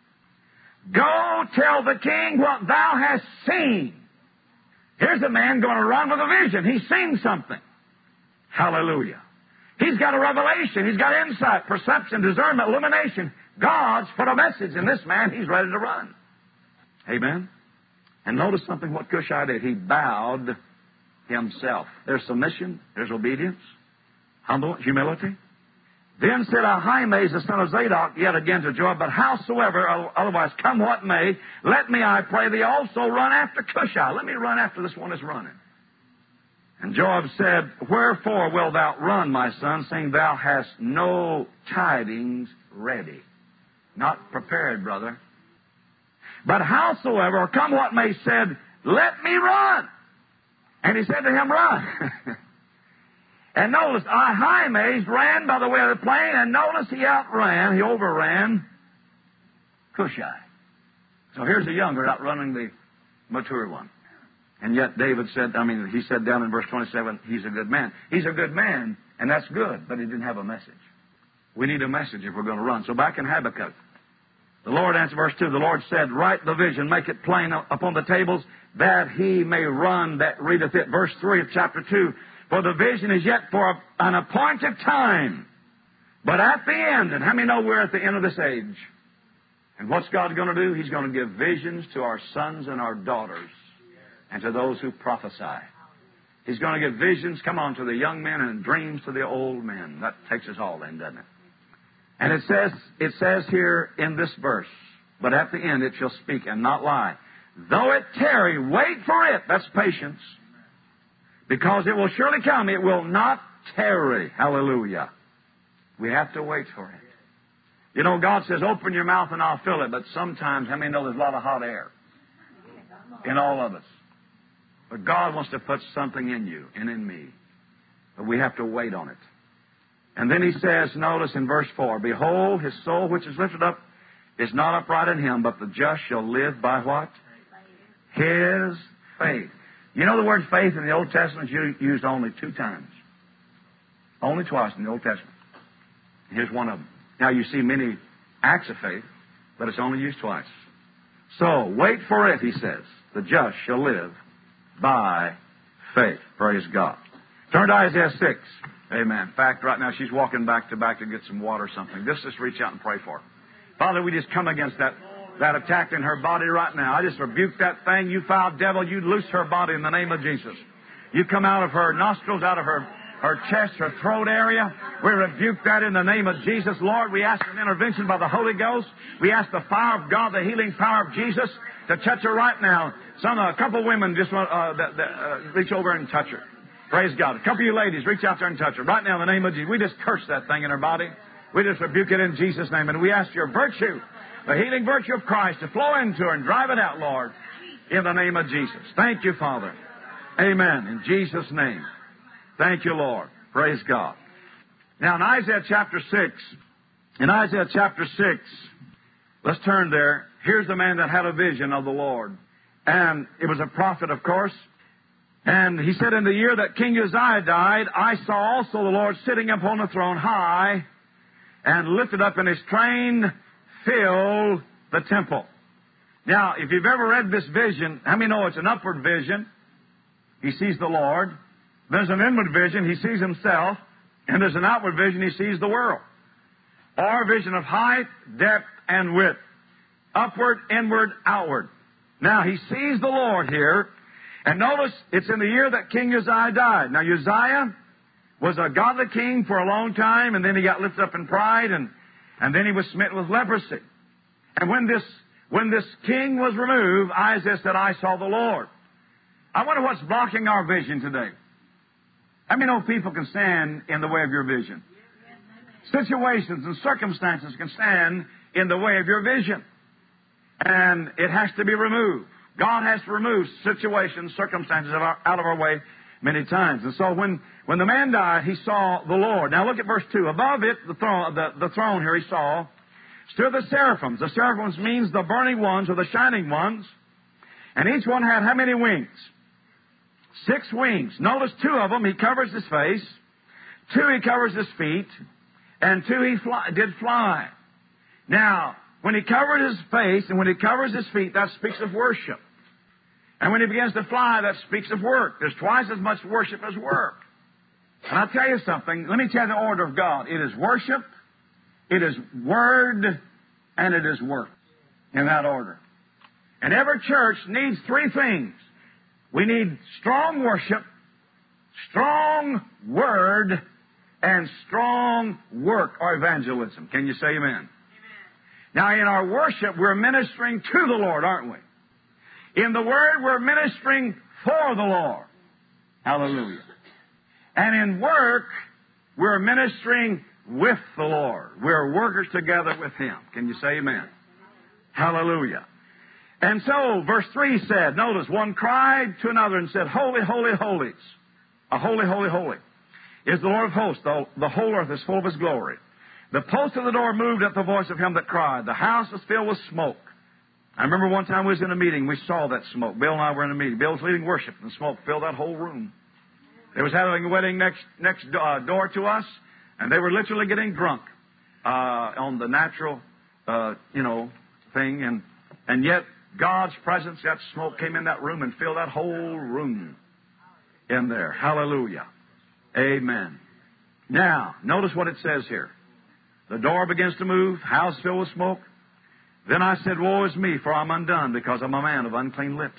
Speaker 4: Go tell the king what thou hast seen. Here's a man going to run with a vision. He's seen something. Hallelujah. He's got a revelation. He's got insight, perception, discernment, illumination. God's put a message in this man. He's ready to run. Amen. And notice something what Cushai did. He bowed himself. There's submission. There's obedience. Humble, humility. Then said Ahimaaz, the son of Zadok, yet again to Joab, but howsoever, otherwise come what may, let me, I pray thee, also run after Cushai. Let me run after this one that's running. And Joab said, Wherefore wilt thou run, my son, saying thou hast no tidings ready? Not prepared, brother. But howsoever, come what may, said, Let me run. And he said to him, Run. And notice, Ahimaaz ran by the way of the plain, and notice he outran, he overran Cushai. So here's the younger outrunning the mature one. And yet David said, I mean, he said down in verse twenty-seven, he's a good man. He's a good man, and that's good, but he didn't have a message. We need a message if we're going to run. So back in Habakkuk, the Lord answered, verse two, the Lord said, Write the vision, make it plain upon the tables, that he may run that readeth it. Verse three of chapter two, For the vision is yet for an appointed time, but at the end, and how many know we're at the end of this age? And what's God going to do? He's going to give visions to our sons and our daughters, and to those who prophesy. He's going to give visions, come on, to the young men, and dreams to the old men. That takes us all in, doesn't it? And it says, it says here in this verse, but at the end it shall speak and not lie. Though it tarry, wait for it. That's patience. Because it will surely come. It will not tarry. Hallelujah. We have to wait for it. You know, God says, open your mouth and I'll fill it. But sometimes, how many know there's a lot of hot air in all of us? But God wants to put something in you and in me. But we have to wait on it. And then he says, notice in verse four, Behold, his soul which is lifted up is not upright in him, but the just shall live by what? His faith. You know the word faith in the Old Testament is used only two times. Only twice in the Old Testament. Here's one of them. Now you see many acts of faith, but it's only used twice. So, wait for it, he says. The just shall live by faith. Praise God. Turn to Isaiah six. Amen. In fact, right now she's walking back to back to get some water or something. Just, just reach out and pray for her. Father, we just come against that, that attack in her body right now. I just rebuke that thing. You foul devil, you loose her body in the name of Jesus. You come out of her nostrils, out of her, her chest, her throat area. We rebuke that in the name of Jesus. Lord, we ask an intervention by the Holy Ghost. We ask the fire of God, the healing power of Jesus, to touch her right now. Some, a couple of women just want uh, that, that, uh, reach over and touch her. Praise God. A couple of you ladies, reach out there and touch her. Right now, in the name of Jesus, we just curse that thing in her body. We just rebuke it in Jesus' name. And we ask your virtue, the healing virtue of Christ, to flow into her and drive it out, Lord, in the name of Jesus. Thank you, Father. Amen. In Jesus' name. Thank you, Lord. Praise God. Now, in Isaiah chapter six, in Isaiah chapter six, let's turn there. Here's the man that had a vision of the Lord. And it was a prophet, of course. And he said, in the year that King Uzziah died, I saw also the Lord sitting upon the throne high, and lifted up in his train, filled the temple. Now, if you've ever read this vision, how many know it's an upward vision? He sees the Lord. There's an inward vision, he sees himself. And there's an outward vision, he sees the world. Or a vision of height, depth, and width. Upward, inward, outward. Now, he sees the Lord here. And notice, it's in the year that King Uzziah died. Now, Uzziah was a godly king for a long time, and then he got lifted up in pride, and, and then he was smitten with leprosy. And when this, when this king was removed, Isaiah said, I saw the Lord. I wonder what's blocking our vision today. How many know people can stand in the way of your vision? Situations and circumstances can stand in the way of your vision. And it has to be removed. God has to remove situations, circumstances out of our way many times. And so when, when the man died, he saw the Lord. Now look at verse two. Above it, the throne, the, the throne here he saw, stood the seraphims. The seraphims means the burning ones or the shining ones. And each one had how many wings? Six wings. Notice two of them, he covers his face. Two, he covers his feet. And two, he fly, did fly. Now, when he covered his face and when he covers his feet, that speaks of worship. And when he begins to fly, that speaks of work. There's twice as much worship as work. And I'll tell you something. Let me tell you the order of God. It is worship, it is word, and it is work. In that order. And every church needs three things. We need strong worship, strong word, and strong work or evangelism. Can you say amen? Amen. Now, in our worship, we're ministering to the Lord, aren't we? In the Word, we're ministering for the Lord. Hallelujah. And in work, we're ministering with the Lord. We're workers together with Him. Can you say amen? Hallelujah. And so, verse three said, notice, one cried to another and said, Holy, holy, holy, a holy, holy, holy is the Lord of hosts. The, the whole earth is full of His glory. The post of the door moved at the voice of him that cried. The house was filled with smoke. I remember one time we was in a meeting, we saw that smoke. Bill and I were in a meeting. Bill was leading worship, and the smoke filled that whole room. They was having a wedding next next uh, door to us, and they were literally getting drunk uh, on the natural, uh, you know, thing, and and yet God's presence, that smoke came in that room and filled that whole room in there. Hallelujah. Amen. Now, notice what it says here. The door begins to move, house filled with smoke. Then I said, Woe is me, for I'm undone, because I'm a man of unclean lips.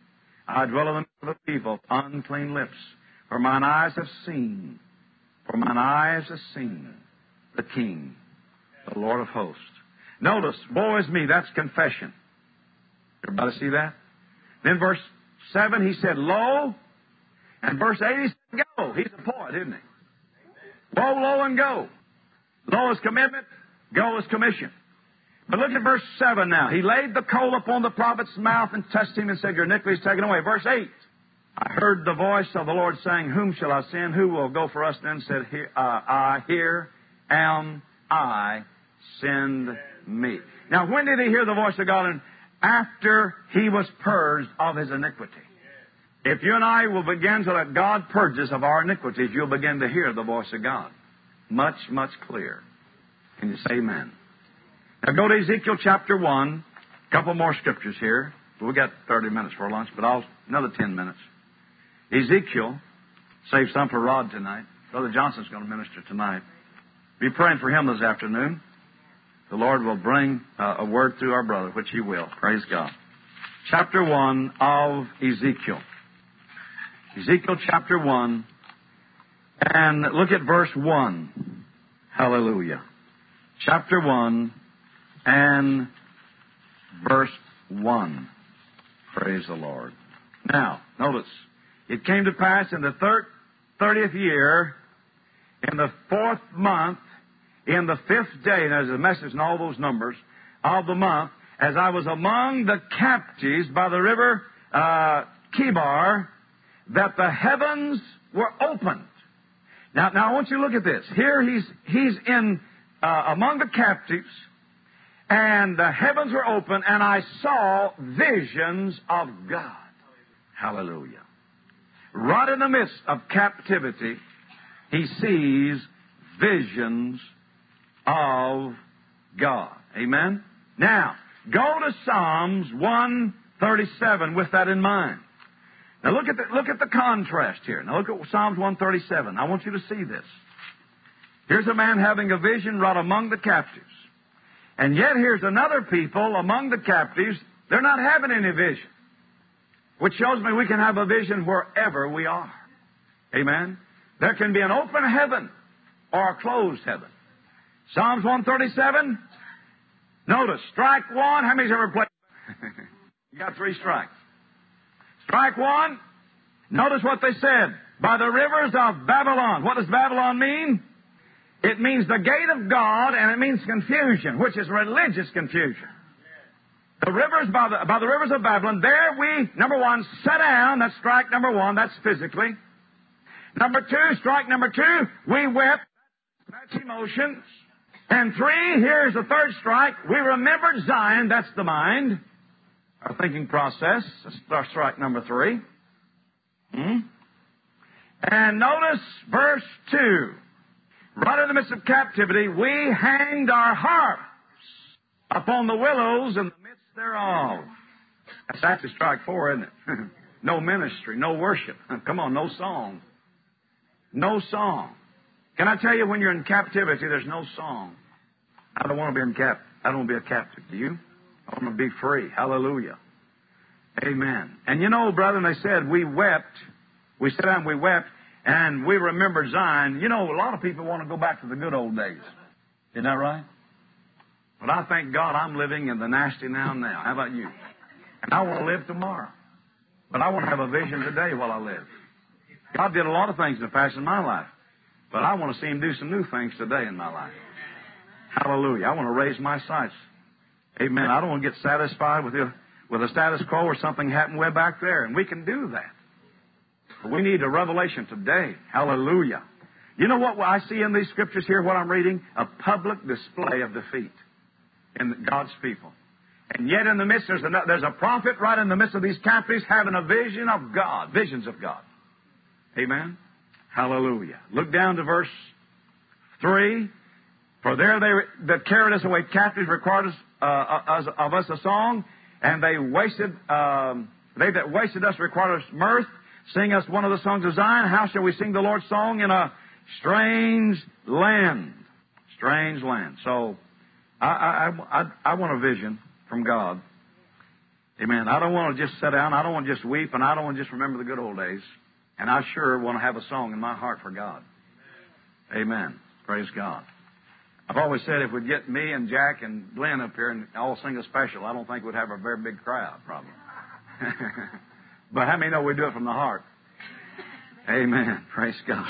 Speaker 4: I dwell in the midst of a people of unclean lips. For mine eyes have seen, for mine eyes have seen the King, the Lord of hosts. Notice, woe is me, that's confession. Everybody see that? Then verse seven, he said, Lo. And verse eight, he said, Go. He's a poet, isn't he? Woe, lo, and go. Lo is commitment, go is commission. But look at verse seven now. He laid the coal upon the prophet's mouth and touched him and said, Your iniquity is taken away. Verse eight. I heard the voice of the Lord saying, Whom shall I send? Who will go for us? Then said, here, uh, I, here am I, send me. Now, when did he hear the voice of God? And after he was purged of his iniquity. If you and I will begin to let God purge us of our iniquities, you'll begin to hear the voice of God. Much, much clearer. Can you say amen? Now go to Ezekiel chapter one. A couple more scriptures here. We've got thirty minutes for lunch, but I'll another ten minutes. Ezekiel, save some for Rod tonight. Brother Johnson's going to minister tonight. Be praying for him this afternoon. The Lord will bring uh, a word through our brother, which He will. Praise God. Chapter one of Ezekiel. Ezekiel chapter one. And look at verse one. Hallelujah. Chapter one and verse one. Praise the Lord. Now, notice. It came to pass in the thirtieth year, in the fourth month, in the fifth day, and there's a message in all those numbers, of the month, as I was among the captives by the river uh, Kibar, that the heavens were opened. Now, now I want you to look at this. Here he's he's in uh, among the captives, and the heavens were open, and I saw visions of God. Hallelujah. Right in the midst of captivity, he sees visions of God. Amen? Now, go to Psalms one thirty-seven with that in mind. Now look at the, look at the contrast here. Now look at Psalms one thirty-seven. I want you to see this. Here's a man having a vision right among the captives. And yet here's another people among the captives. They're not having any vision. Which shows me we can have a vision wherever we are. Amen? There can be an open heaven or a closed heaven. Psalms one thirty-seven. Notice, strike one. How many's ever played? You got three strikes. Strike one. Notice what they said. By the rivers of Babylon. What does Babylon mean? It means the gate of God, and it means confusion, which is religious confusion. The rivers, by the, by the rivers of Babylon, there we, number one, sat down. That's strike number one. That's physically. Number two, strike number two, we wept. That's emotions. And three, here's the third strike. We remembered Zion. That's the mind. Our thinking process. That's our strike number three. Hmm? And notice verse two. Right in the midst of captivity, we hanged our harps upon the willows in the midst thereof. That's actually strike four, isn't it? No ministry, no worship. Come on, no song. No song. Can I tell you, when you're in captivity, there's no song. I don't want to be in cap. I don't want to be a captive. Do you? I want to be free. Hallelujah. Amen. And you know, brethren, they said we wept. We sat down and we wept, and we remembered Zion. You know, a lot of people want to go back to the good old days. Isn't that right? But I thank God I'm living in the nasty now now. How about you? And I want to live tomorrow. But I want to have a vision today while I live. God did a lot of things in the past in my life, but I want to see Him do some new things today in my life. Hallelujah. I want to raise my sights. Amen. I don't want to get satisfied with the, with a status quo or something happened way back there, and we can do that. But we need a revelation today. Hallelujah. You know what I see in these scriptures here, what I'm reading? A public display of defeat in God's people. And yet in the midst, there's a, there's a prophet right in the midst of these captives having a vision of God, visions of God. Amen. Hallelujah. Look down to verse three. For there they that carried us away captives required us, uh, of us a song, and they wasted um, they that wasted us required us mirth. Sing us one of the songs of Zion. How shall we sing the Lord's song in a strange land? Strange land. So I I I, I want a vision from God. Amen. I don't want to just sit down. I don't want to just weep, and I don't want to just remember the good old days. And I sure want to have a song in my heart for God. Amen. Praise God. I've always said if we'd get me and Jack and Glenn up here and all sing a special, I don't think we'd have a very big crowd, probably. But how many know we do it from the heart? Amen. Praise God.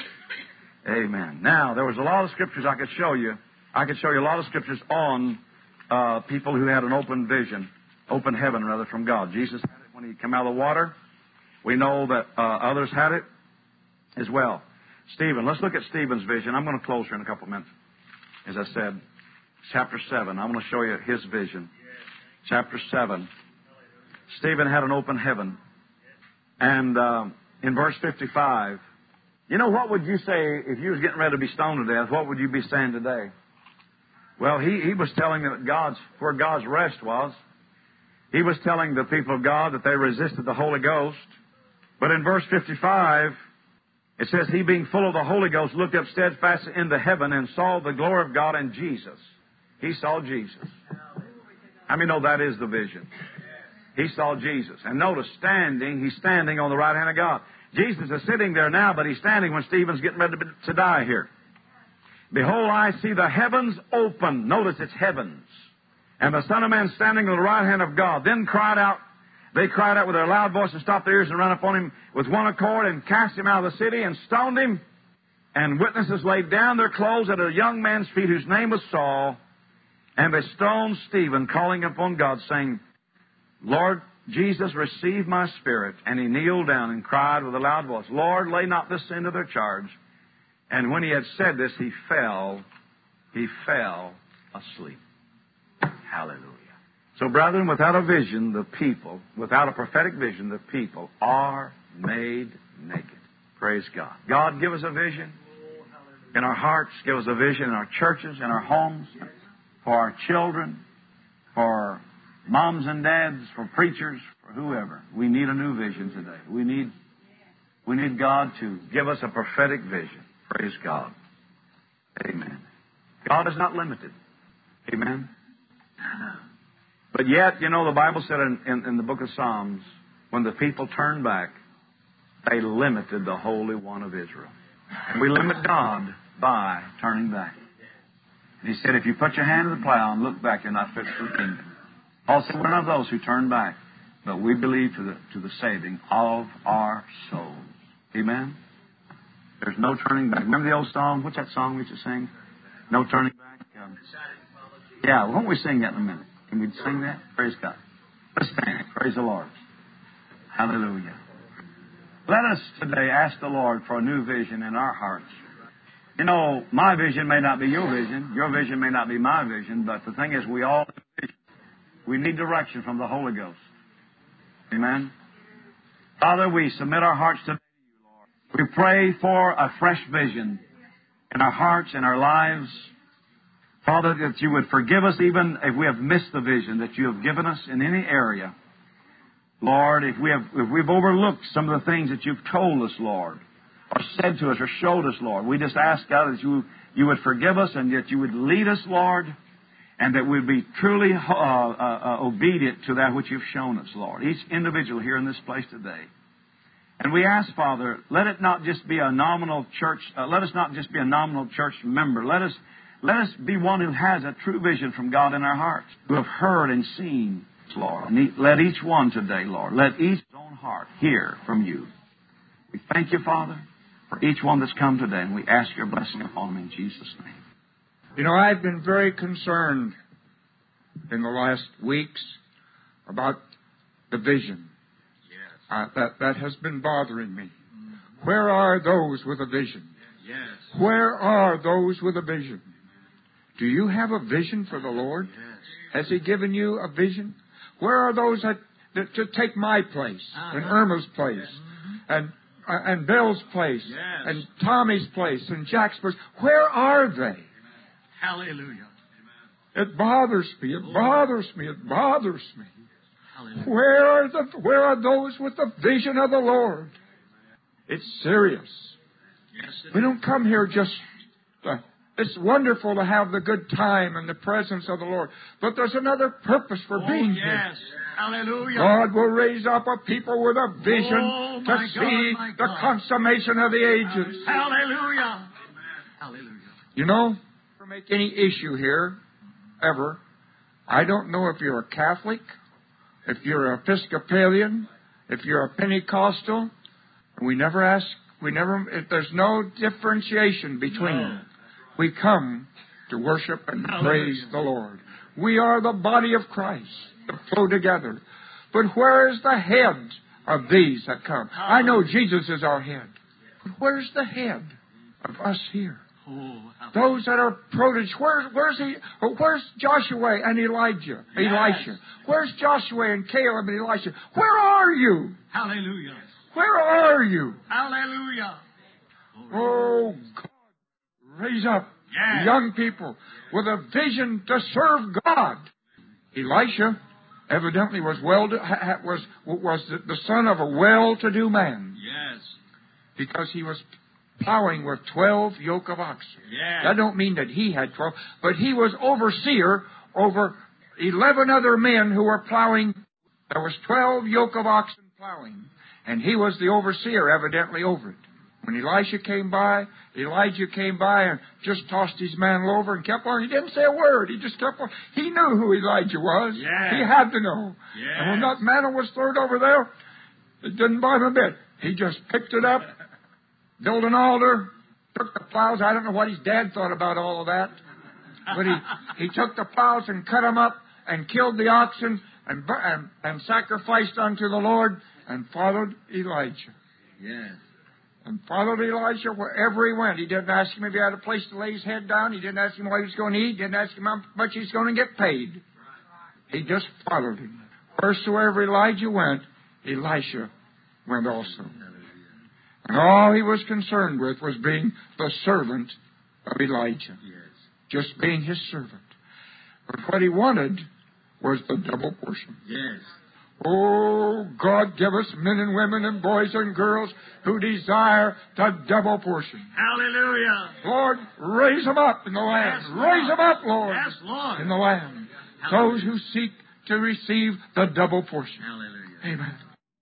Speaker 4: Amen. Now, there was a lot of scriptures I could show you. I could show you a lot of scriptures on uh, people who had an open vision, open heaven, rather, from God. Jesus had it when He came out of the water. We know that uh, others had it as well. Stephen, let's look at Stephen's vision. I'm going to close here in a couple of minutes. As I said, chapter seven. I'm going to show you his vision. Chapter seven. Stephen had an open heaven. And um, in verse fifty-five, you know, what would you say if you was getting ready to be stoned to death? What would you be saying today? Well, he, he was telling them that God's, where God's rest was. He was telling the people of God that they resisted the Holy Ghost. But in verse fifty-five, it says, He being full of the Holy Ghost looked up steadfastly into heaven and saw the glory of God and Jesus. He saw Jesus. How many know that is the vision? He saw Jesus. And notice, standing, He's standing on the right hand of God. Jesus is sitting there now, but He's standing when Stephen's getting ready to, to die here. Behold, I see the heavens open. Notice it's heavens. And the Son of Man standing on the right hand of God. Then cried out, they cried out with their loud voice and stopped their ears and ran upon Him with one accord and cast Him out of the city and stoned Him. And witnesses laid down their clothes at a young man's feet whose name was Saul. And they stoned Stephen, calling upon God, saying, Lord Jesus, receive my spirit. And he kneeled down and cried with a loud voice, Lord, lay not this sin to their charge. And when he had said this, he fell, he fell asleep. Hallelujah. So, brethren, without a vision, the people, without a prophetic vision, the people are made naked. Praise God. God, give us a vision in our hearts. Give us a vision in our churches, in our homes, for our children, for moms and dads, for preachers, for whoever. We need a new vision today. We need, we need God to give us a prophetic vision. Praise God. Amen. God is not limited. Amen. But yet, you know, the Bible said in, in, in the book of Psalms, when the people turned back, they limited the Holy One of Israel. And we limit God by turning back. And He said, if you put your hand to the plow and look back, you're not fit for the kingdom. Paul said, we're not those who turn back, but we believe to the, to the saving of our souls. Amen? There's no turning back. Remember the old song? What's that song we used to sing? No turning back? Um, yeah, won't we sing that in a minute? Can we sing that? Praise God. Let's stand. Praise the Lord. Hallelujah. Let us today ask the Lord for a new vision in our hearts. You know, my vision may not be your vision. Your vision may not be my vision. But the thing is, we all have vision. We need direction from the Holy Ghost. Amen. Father, we submit our hearts today to you, Lord. We pray for a fresh vision in our hearts, in our lives. Father, that you would forgive us even if we have missed the vision that you have given us in any area. Lord, if we have, if we've overlooked some of the things that you've told us, Lord, or said to us or showed us, Lord, we just ask, God, that you, you would forgive us and that you would lead us, Lord, and that we'd be truly uh, uh, uh, obedient to that which you've shown us, Lord. Each individual here in this place today. And we ask, Father, let it not just be a nominal church, uh, let us not just be a nominal church member. Let us Let us be one who has a true vision from God in our hearts, who have heard and seen, Lord. And let each one today, Lord, let each own heart hear from you. We thank you, Father. for each one that's come today, and we ask your blessing upon them in Jesus' name.
Speaker 3: You know, I've been very concerned in the last weeks about the vision.
Speaker 5: Yes.
Speaker 3: Uh, that, that has been bothering me. Mm-hmm. Where are those with a vision?
Speaker 5: Yes.
Speaker 3: Where are those with a vision? Do you have a vision for the Lord?
Speaker 5: Yes.
Speaker 3: Has He given you a vision? Where are those that, that to take my place,
Speaker 5: uh-huh.
Speaker 3: and Irma's place,
Speaker 5: yes.
Speaker 3: and uh, and Bill's place,
Speaker 5: yes.
Speaker 3: and Tommy's place, and Jack's place? Where are they?
Speaker 5: Hallelujah.
Speaker 3: It bothers me. It bothers me. It bothers me.
Speaker 5: Hallelujah.
Speaker 3: Where are the Where are those with the vision of the Lord? It's serious.
Speaker 5: Yes, it
Speaker 3: We
Speaker 5: is.
Speaker 3: don't come here just. Uh, it's wonderful to have the good time and the presence of the Lord, but there's another purpose for
Speaker 5: Oh,
Speaker 3: being
Speaker 5: yes.
Speaker 3: here.
Speaker 5: Hallelujah.
Speaker 3: God will raise up a people with a vision
Speaker 5: Oh,
Speaker 3: to
Speaker 5: my
Speaker 3: see
Speaker 5: God, my
Speaker 3: the
Speaker 5: God.
Speaker 3: consummation of the ages.
Speaker 5: Hallelujah. Hallelujah.
Speaker 3: You know, never make any issue here, ever. I don't know if you're a Catholic, if you're an Episcopalian, if you're a Pentecostal. We never ask, we never, if there's no differentiation between
Speaker 5: No.
Speaker 3: them. We come to worship and
Speaker 5: Hallelujah.
Speaker 3: praise the Lord. We are the body of Christ to flow together. But where is the head of these that come? I know Jesus is our head. But where's the head of us here?
Speaker 5: Oh,
Speaker 3: Those that are protege, where, where's he? Where's Joshua and Elijah?
Speaker 5: Yes.
Speaker 3: Elisha. Where's Joshua and Caleb and Elisha? Where are you?
Speaker 5: Hallelujah.
Speaker 3: Where are you?
Speaker 5: Hallelujah.
Speaker 3: Oh, God, raise up
Speaker 5: Yes.
Speaker 3: young people with a vision to serve God. Elisha evidently was well to, ha, was was the, the son of a well-to-do man
Speaker 5: Yes.
Speaker 3: because he was plowing with twelve yoke of oxen.
Speaker 5: Yes.
Speaker 3: That don't mean that he had twelve, but he was overseer over eleven other men who were plowing. There was twelve yoke of oxen plowing, and he was the overseer evidently over it. When Elisha came by, Elijah came by and just tossed his mantle over and kept on. He didn't say a word. He just kept on. He knew who Elijah was.
Speaker 5: Yes.
Speaker 3: He had to know.
Speaker 5: Yes.
Speaker 3: And when that mantle was thrown over there, it didn't bother him a bit. He just picked it up, built an altar, took the plows. I don't know what his dad thought about all of that. But he, he took the plows and cut them up and killed the oxen and, and, and sacrificed unto the Lord and followed Elijah.
Speaker 5: Yes.
Speaker 3: And followed Elisha wherever he went. He didn't ask him if he had a place to lay his head down. He didn't ask him what he was going to eat. He didn't ask him how much he was going to get paid. He just followed him. Wheresoever Elijah went, Elisha went also. And all he was concerned with was being the servant of Elijah.
Speaker 5: Yes.
Speaker 3: Just being his servant. But what he wanted was the double portion.
Speaker 5: Yes.
Speaker 3: Oh, God, give us men and women and boys and girls who desire the double portion.
Speaker 5: Hallelujah.
Speaker 3: Lord, raise them up in the land.
Speaker 5: Yes, Lord.
Speaker 3: Raise them up, Lord,
Speaker 5: Yes, Lord.
Speaker 3: in the land.
Speaker 5: Hallelujah.
Speaker 3: Those who seek to receive the double portion.
Speaker 5: Hallelujah.
Speaker 3: Amen.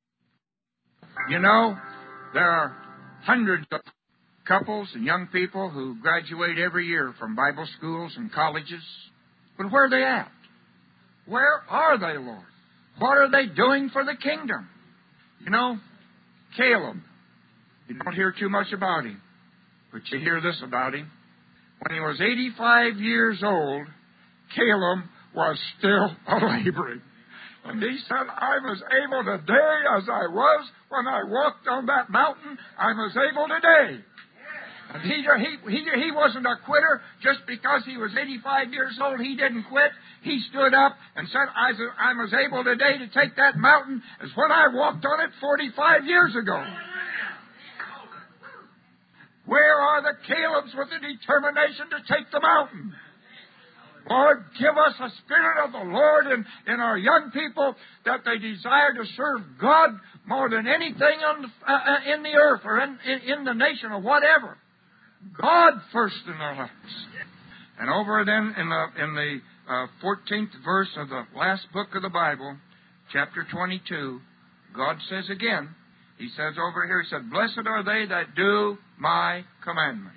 Speaker 3: You know, there are hundreds of couples and young people who graduate every year from Bible schools and colleges. But where are they at? Where are they, Lord? What are they doing for the kingdom? You know, Caleb, you don't hear too much about him, but you hear this about him. When he was eighty-five years old, Caleb was still a laboring. And he said, I'm as able today as I was when I walked on that mountain. I'm as able today. And he, he, he, he wasn't a quitter just because he was eighty-five years old. He didn't quit. He stood up and said, I'm as able today to take that mountain as when I walked on it forty-five years ago. Where are the Calebs with the determination to take the mountain? Lord, give us a spirit of the Lord in, in our young people that they desire to serve God more than anything on the, uh, in the earth or in, in, in the nation or whatever. God first in their lives. And over then in the in the uh, fourteenth verse of the last book of the Bible, chapter twenty-two, God says again, He says over here, He said, blessed are they that do my commandments.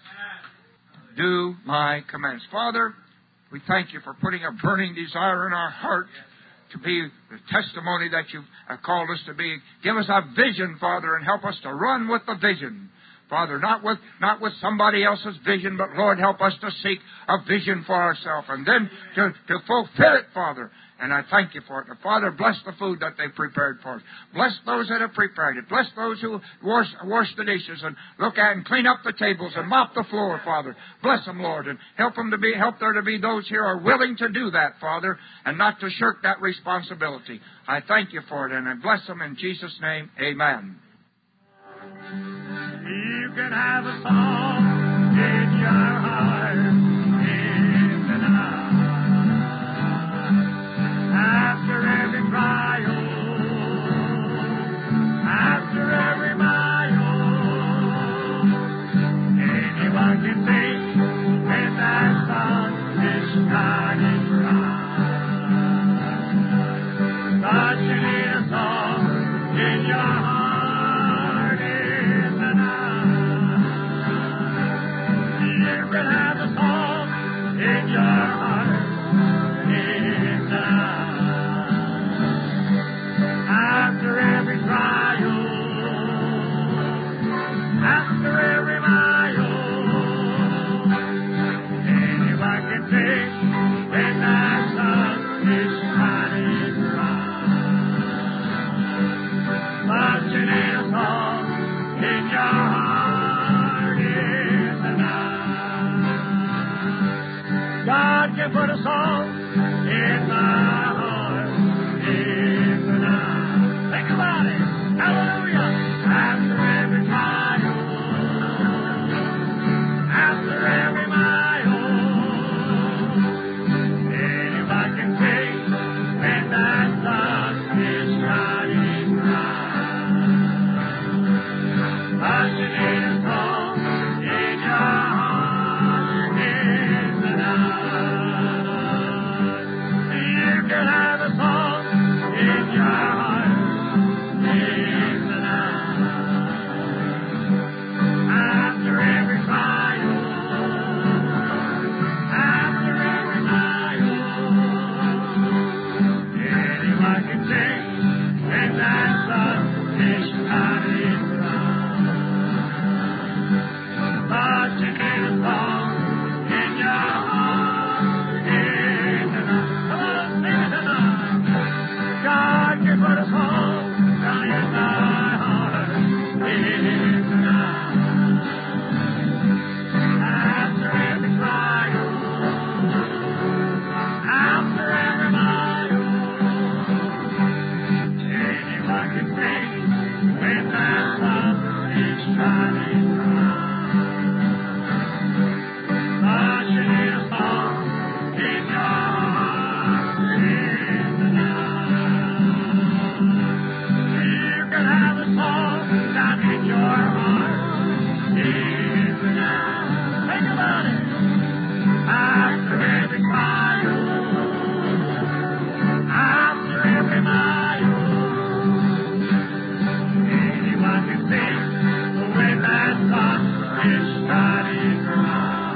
Speaker 3: Do my commandments. Father, we thank You for putting a burning desire in our heart to be the testimony that You've called us to be. Give us a vision, Father, and help us to run with the vision. Father, not with, not with somebody else's vision, but Lord, help us to seek a vision for ourselves and then to, to fulfill it, Father. And I thank you for it. And Father, bless the food that they prepared for us. Bless those that have prepared it. Bless those who wash, wash the dishes and look at and clean up the tables and mop the floor, Father. Bless them, Lord, and help them to be, help there to be those here who are willing to do that, Father, and not to shirk that responsibility. I thank you for it, and I bless them in Jesus' name. Amen.
Speaker 5: You can have a song in your heart in the night. After every trial, after every mile, anyone can think when that sun is shining bright. But you need a song in your heart in the night. You can have a song in your heart in the night. After every trial, after every mile, anyone can sing when that sun is shining bright. But you need a song in your heart in the night. God can put a song in my heart in the night. Think about it. Hallelujah. After every trial, after every mile, anyone can sing when that sun is shining bright. But you need a song in your heart in the night. You can have a song in your heart in the night. After every trial, after every mile, anyone can sing when that sun is shining bright. But you need a song in your heart in the night. Come on, sing it tonight. God can put a song down in my heart in the night. After every trial, after every mile, anyone can sing when that sun is shining bright. But you need a song in your heart in the night. You can have a song down in your heart in the night. Think about it. After every trial, after every mile, anyone can sing when that sun is shining bright.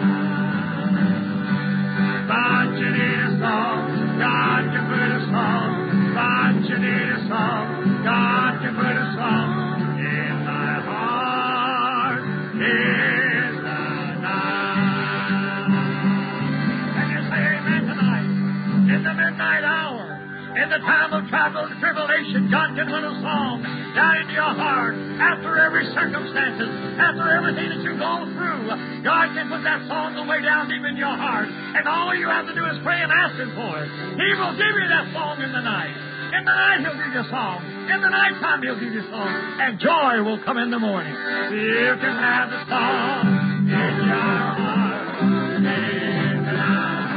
Speaker 5: But you need a song, God can put a song. But you need a song, God can put a song in my heart in the night. Can you say amen tonight? In the midnight hour, in the time of trouble and tribulation, God can put a song down into your heart. After every circumstances, after everything that you've gone through, God can put that song away down deep in your heart. And all you have to do is pray and ask Him for it. He will give you that song in the night. In the night He'll give you a song. In the nighttime He'll give you a song. And joy will come in the morning. You can have the song in your heart in the night.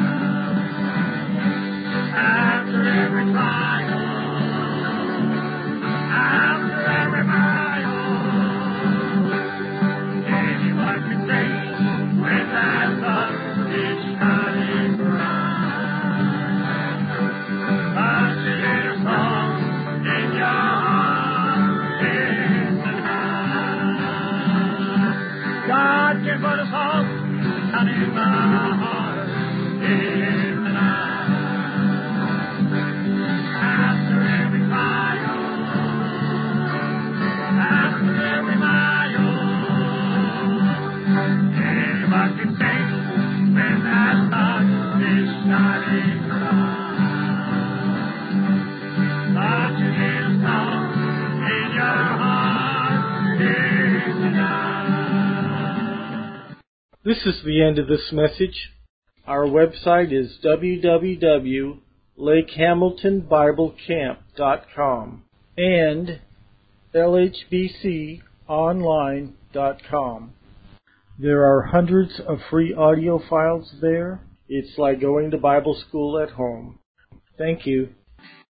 Speaker 5: After every trial, after every mile, anyone can sing when that sun is shining bright. But you need a song in your heart in the night. God can put a song down in my heart in the night. After every trial, after every mile, I can sing when that sun is shining bright. Such a little song in your heart is tonight.
Speaker 1: This is the end of this message. Our website is w w w dot lake hamilton bible camp dot com and l h b c online dot com. There are hundreds of free audio files there. It's like going to Bible school at home. Thank you.